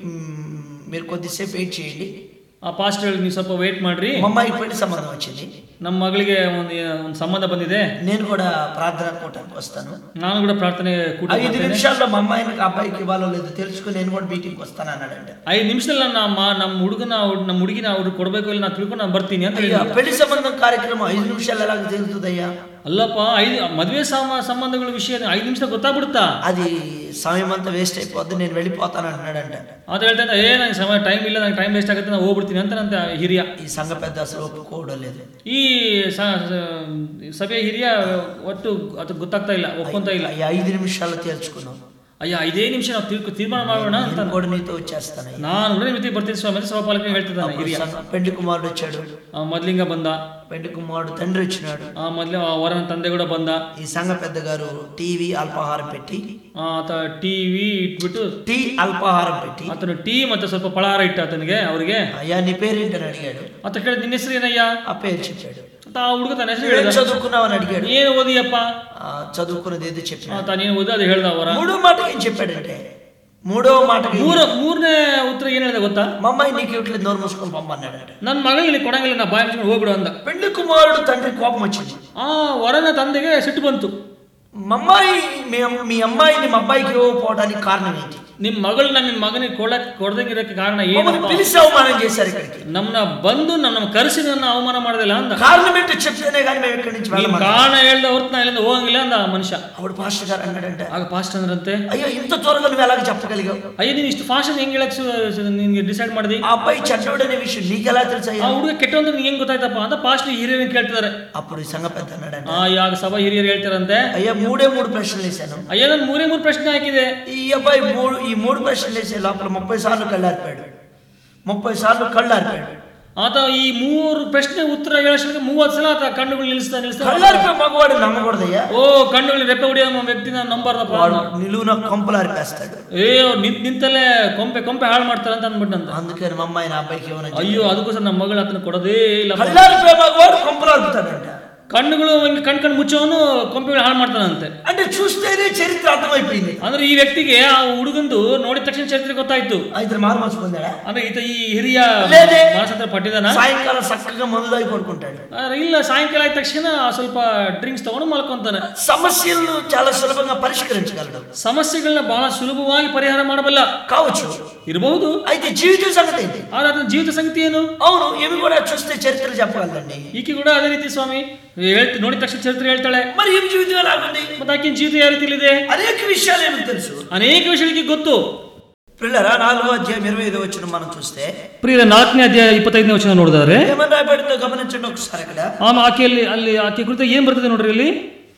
మీరు కొద్దిసేపు వెయిట్ చేయండి. ಆ ಪಾಸ್ಟರ್ ನೀವು ಸ್ವಲ್ಪ ವೇಟ್ ಮಾಡ್ರಿ, మా అమ్మాయికి పెళ్లి సంబంధం వచ్చింది, ನಮ್ಮ ಮಗಳಿಗೆ ಒಂದು ಸಂಬಂಧ ಬಂದಿದೆ, నేను కూడా ప్రార్థన కూటానికి వస్తాను, ನಾನು ಕೂಡ ಪ್ರಾರ್ಥನೆ ಕೂಟ 5 నిమిషాల్లో మా అమ్మాయిని అబ్బాయికి ఇవ్వాలో లేదో తెలుసుకుని నేను కూడా మీటింగ్కి వస్తాను అన్నాడంట. 5 ನಿಮಿಷದಲ್ಲಿ ನಮ್ಮ ಹುಡುಗಿನ ಅವ್ರಿಗೆ ಕೊಡಬೇಕು ಇಲ್ಲ ನಾನು ತಿಳ್ಕೊಂಡು ನಾನು ಬರ್ತೀನಿ ಅಂತ ಹೇಳಿ. పెళ్లి సంబంధం కార్యక్రమం 5 నిమిషాలు ఎలా జరుగుతుందయ్యా? ಅಲ್ಲಪ್ಪ, ಮದುವೆ ಸಂಬಂಧಗಳ ವಿಷಯ 5 ನಿಮಿಷ ಗೊತ್ತಾಗ್ಬಿಡುತ್ತಾ? అది సమయం అంతా వేస్ట్ అయిపోద్ది, నేను వెళ్ళిపోతాను అంటున్నాడంట. ಅದು ಹೇಳ್ತಾ ನಂಗೆ ಸಮಯ ಟೈಮ್ ಇಲ್ಲ, ನಂಗೆ ಟೈಮ್ ವೇಸ್ಟ್ ಆಗುತ್ತೆ, ನಾನು ಹೋಗ್ಬಿಡ್ತೀನಿ ಅಂತ ಹಿರಿಯ. ಈ ಸಂಘ పెద్ద అసలు ఒప్పుకోవడం లేదు. ಈ ಸಭೆಯ ಹಿರಿಯ ಒಟ್ಟು ಅದು ಗೊತ್ತಾಗ್ತಾ ಇಲ್ಲ, ಒಪ್ಕೊಂತಾ ಇಲ್ಲ. 5 నిమిషాలు తేల్చుకున్నాం. ಅಯ್ಯ 5 ನಿಮಿಷ ನಾವು ತೀರ್ಮಾನ ಮಾಡೋಣ ಅಂತ కూడా నీతో వచ్చేస్తాను, ನಾನು ಕೂಡ ನಿಮಿತಿ ಬರ್ತೀನಿ ಸ್ವಾಮಿ ಅಂತ ಸಭಾಪಾಲಕನಿಗೆ ಹೇಳ್ತಿದ್ದಾನೆ ಹಿರಿಯ. పెళ్లి కుమారుడు వచ్చాడు, ಮೊದ್ಲಿಂಗ ಬಂದ. పెళ్లి కుమారుడు తండ్రి వచ్చినాడు, ಮೊದ್ಲು ವರನ ತಂದೆ ಕೂಡ ಬಂದ. ఈ సంఘ పెద్ద గారు టీవీ అల్పాహారం పెట్టి ಆತ ಟಿವಿ ಇಟ್ಬಿಟ್ಟು టీ అల్పాహారం పెట్టి ಆತನು ಟೀ ಮತ್ತೆ ಸ್ವಲ್ಪ ಫಳಾಹಾರ ಇಟ್ಟ ಆತನಿಗೆ. ಅವ್ರಿಗೆ అయ్యా నీ పేరేంటని అడిగాడు. ಆತ ಕೇಳಿದ ನಿನ್ನ ಹೆಸರು ಏನಯ್ಯ? ఆ పేరు చెప్పాడు. ಆ ಹುಡುಗ ತನ್ನ ಹೆಸರು ಹೇಳಿದ. చదువుకున్నావని అడిగాడు. ಏನು ಓದಿಯಪ್ಪ? చదువుకున్నది ఏదో చెప్పాడు. ತಾನೇನು ಓದಿ ಅದು ಹೇಳ್ದ. ಅವರ మూడో మాటకి ఏం చెప్పాడంటే, మూడో మాటకి ಮೂರನೇ ಉತ್ತರ ಏನ್ ಹೇಳಿದ ಗೊತ್ತಾ? మా అమ్మాయి నీకు ఇవ్వట్లేదు, నోరు మూసుకొని పంపన్నాడంట. ನನ್ನ ಮಗಳಿಗೆ ಕೊಡಂಗಿಲ್ಲ, ನಾ ಬಾಯಿ ಮುಚ್ಕೊಂಡು ಹೋಗ್ಬಿಡು ಅಂದ. పెళ్లి కుమారుడు తండ్రి కోపం వచ్చింది. ಆ ವರನ ತಂದೆಗೆ ಸಿಟ್ಟು ಬಂತು. మీ అమ్మాయిని మా అబ్బాయికి ఇవ్వకపోవడానికి కారణం ఏంటి? ನಿಮ್ಮ ಮಗಳನ್ನ ನಿಮ್ಮ ಮಗನಿಗೆ ಕೊಡದಂಗಿರಕ್ಕೆ ಕಾರಣ ಏನು? పిలిచి అవమానం చేశారు. ఇక్కడికి ನಮ್ಮನ್ನ ಬಂದು ನಮ್ಮ ಕರೆಸಿ ನನ್ನ ಅವಮಾನ ಮಾಡೋದಿಲ್ಲ ಅಂದ. కారణం ఏంటో చెప్తేనే కానీ మేము ఇక్కడి నుంచి వెళ్ళాం. ಕಾರಣ ಹೇಳ್ದ ಹೊರತು ನಾ ಇಲ್ಲಿಂದ ಹೋಗಂಗಿಲ್ಲ ಅಂದ ಆ ಮನುಷ್ಯ. అప్పుడు పాస్టర్ గారు అన్నాడంటే, ಆಗ ಪಾಸ್ಟ್ ಅಂದ್ರಂತೆ, అయ్యో ఇంత త్వరగా నువ్వు ఎలాగ చెప్పగలిగావు? ಅಯ್ಯ ನೀನು ಇಷ್ಟು ಫಾಸ್ಟ್ ಹೆಂಗ್ ಹೇಳಕ್ ನಿನ್ಗೆ ಡಿಸೈಡ್ ಮಾಡಿದಿ? ఆ అబ్బాయి చెడ్డోడు అనే విషయం నీకెలా తెలుసు? ಆ ಹುಡುಗ ಕೆಟ್ಟ ಅಂತ ನಿಂಗೆ ಹೆಂಗ್ ಗೊತ್ತಾಯ್ತಪ್ಪ ಅಂತ ಪಾಸ್ಟ್ ಹಿರಿಯರನ್ನ ಕೇಳ್ತಿದ್ದಾರೆ. అప్పుడు ఈ సంఘ పెద్ద అన్నాడంటే, ಯಾಗ ಸಭಾ ಹಿರಿಯರು ಹೇಳ್ತಾರಂತೆ, అయ్యా 3 ప్రశ్నలు వేశాను. ಅಯ್ಯ ನಾನು 3 ಪ್ರಶ್ನೆ ಹಾಕಿದೆ. ఈ అబ్బాయి ఈ 3 ప్రశ్నలు వేసే లోపల 30 సార్లు కళ్ళారిపోయాడు. 30 సార్లు కళ్ళారిపోయాడు. ಆತ ಈ 3 ಪ್ರಶ್ನೆ ಉತ್ತರ ಹೇಳೋಷ್ಟಕ್ಕೆ 30 ಸಲ ಆತ ಕಣ್ಣುಗಳು ನಿಲ್ಲಿಸ್ತಾ కళ్ళారిపోయి మగవాడు నమ్మకూడదయ్యా. ಓ ಕಣ್ಣುಗಳು ರೆಪ್ಪೆ ಹೊಡಿಯೋ ವ್ಯಕ್ತಿನ ನಂಬಾರ್ದಪ್ಪ. నిలువున కొంపలారిపేస్తాడు. ನಿಂತಲ್ಲೇ ಕೊಂಪೆ ಹಾಳು ಮಾಡ್ತಾರೆ ಅಂತ ಅಂದ್ಬಿಟ್ಟಂತ. అందుకని మా అమ్మాయి నా అబ్బాయికి ఏమన్నా ಅಯ್ಯೋ ಅದಕ್ಕೋಸ್ಕರ ನಮ್ಮ ಮಗಳು ಆತನ ಕೊಡೋದೇ ಇಲ್ಲ. కళ్ళారిపోయి మగవాడు కొంపలారుతాడంట. కన్నుಗಳು కణ్ ముಚ್ಚవను ಕೊಂಪೆಗಳು ಹಾಳು ಮಾಡ್ತಾನಂತೆ. అంటే చూస్తేనే చరిత్ర అర్థమైపోయింది. ಅಂದ್ರೆ ಈ ವ್ಯಕ್ತಿಗೆ ಆ ಹುಡುಗಂದು ನೋಡಿದ ತಕ್ಷಣ ಚರಿತ್ರೆ ಗೊತ್ತಾಯ್ತು. అయితే మారు మనసు పొందాడా? ಅಂದ್ರೆ ಈತ ಈ ಹಿರಿಯ ಮನಸ್ಸಂತರ ಪಟ್ಟಿದಾನ. ಸಾಯಂಕಾಲ ಸಕ್ಕగా మందుదాగి పడుకుంటాడు. ಇಲ್ಲ, ಸಾಯಂಕಾಲ ಆದ ತಕ್ಷಣ ಸ್ವಲ್ಪ ಡ್ರಿಂಕ್ಸ್ ತಗೊಂಡು ಮಲ್ಕೊಂತಾನೆ. సమస్యలను చాలా సులభంగా పరిష్కరించగలడు. ಸಮಸ್ಯೆಗಳನ್ನ ಬಹಳ ಸುಲಭವಾಗಿ ಪರಿಹಾರ ಮಾಡಬಲ್ಲ కావచ్చు, ಇರಬಹುದು. అయితే జీవిత సంగతి ఏంటి? ಆದ್ರೆ ಜೀವಿತ ಸಂಗತಿ ಏನು? అవును, ఇవి కూడా చూస్తే చరిత్ర చెప్పగలదండి. ಈಕೆ ಕೂಡ ಅದೇ ರೀತಿ ಸ್ವಾಮಿ ನೋಡಿದ ತಕ್ಷಣ ಚರಿತ್ರೆ ಹೇಳ್ತಾಳೆ. మరి ఏం జీవితం ఎలాగుంది? ಮತ್ತೆ ಆಕಿನ ಜೀವಿತ ಯಾವ ರೀತಿ ಇದೆ? అనేక విషయాలు ఏమి తెలుసు, ಅನೇಕ ವಿಷಯಗಳಿಗೆ ಗೊತ್ತು. ప్రియులారా, 4వ అధ్యాయం 25వ వచనం మనం చూస్తే, ಪ್ರಿಯರ 4ನೇ ಅಧ್ಯಾಯ 25ನೇ ವಚನ ನೋಡಿದ್ರೆ ఏమని రాయబడిందో గమనించండి ఒకసారి. ಅక్కడ ಆಕೆ ಕುರಿತು ಏನ್ ಬರ್ತದೆ ನೋಡ್ರಿ ಇಲ್ಲಿ.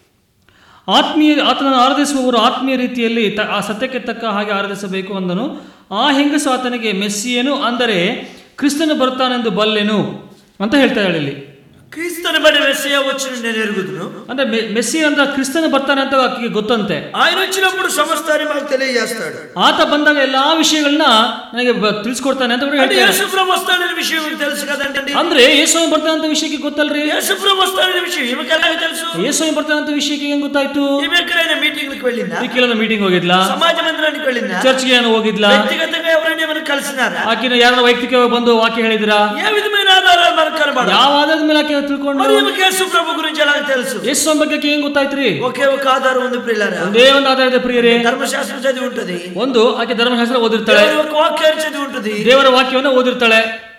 ಆತನನ್ನು ಆರಾಧಿಸುವವರು ಆತ್ಮೀಯ ರೀತಿಯಲ್ಲಿ ಆ ಸತ್ಯಕ್ಕೆ ತಕ್ಕ ಹಾಗೆ ಆರಾಧಿಸಬೇಕು ಅಂದನು. ಆ ಹೆಂಗಸು ಆತನಿಗೆ ಮೆಸ್ಸಿಯನು ಅಂದರೆ ಕ್ರಿಸ್ತನು ಬರ್ತಾನೆಂದು ಬಲ್ಲೆನು ಅಂತ ಹೇಳ್ತಾ ಹೇಳಿ. క్రీస్తుని బట్టి మెస్సియా వచ్చును నేను ఎరుగుదును. అంటే మెస్సి అంటే క్రిస్తను ಬರ್ತಾನೆ ಅಂತ ಆಕೆಗೆ ಗೊತ್ತಂತೆ. ఆయన వచ్చినప్పుడు సమస్తాన్ని మనకు తెలియజేస్తాడు. ಆತ ಬಂದಾಗ ಎಲ್ಲಾ ವಿಷಯಗಳನ್ನ ನನಗೆ ತಿಳಿಸ್ಕೊಡ್ತಾನೆ ಅಂತ ಹೇಳ್ತಾರೆ. యేసుప్రభు వస్తాడనే విషయం మీకు తెలుసు కదండి. ಅಂದ್ರೆ ಯೇಸು ಬರ್ತಾನೆ ಅಂತ ವಿಷಯಕ್ಕೆ ಗೊತ್ತಲ್ರಿ. యేసుప్రభు వస్తాడనే విషయం ఈమెకి ఎలా తెలుసు? ಯೇಸು ಬರ್ತಾನೆ ಅಂತ ವಿಷಯಕ್ಕೆ ಹೆಂಗ್ ಗೊತ್ತಾಯ್ತು? ఈమె ఎక్కడైనా మీటింగ్లకు వెళ్ళిందా? ಈಕೆಲ್ಲ ಮೀಟಿಂಗ್ ಹೋಗಿದ್ಲಾ? ಸಮಾಜ ಮಂದಿರಾనికి వెళ్ళిందా? ಚರ್ಚ್ಗೆ ಏನು ಹೋಗಿದ್ಲಾ? ವ್ಯಕ್ತಿಗತಂగా ఎవరైనా ఏమైనా కలిసినారా? ಆಕಿನ ಯಾರು ವೈಯಕ್ತಿಕವಾಗಿ ಬಂದು ವಾಕ್ಯ ಹೇಳಿದ್ರಾ? ఏ విధమైన ఆధారాలు మనకు కనబడవు. ಯಾವ ಆಧಾರದ ಮೇಲೆ ಆಕೆ ತಿಳ್ಕೊಂಡು యేసుప్రభు గురించి ఎలా తెలుసు? ಯೇಸು ಬಗ್ಗೆ ಏನ್ ಗೊತ್ತಾಯ್ತ್ರಿ? ఒకే ఒక ఆధారం ఉంది ప్రియులారా. ಒಂದೇ ಒಂದು ಆಧಾರ ಇದೆ ಪ್ರಿಯರೇ. ಧರ್ಮಶಾಸ್ತ್ರ ಚదివి ఉంటది. ಒಂದು ಆಕೆ ಧರ್ಮಶಾಸ್ತ್ರ ಓದಿರ್ತಾಳೆ. ఒక వాక్యాన్ని చదివి ఉంటది. ದೇವರ ವಾಕ್ಯವನ್ನ ಓದಿರ್ತಾಳೆ.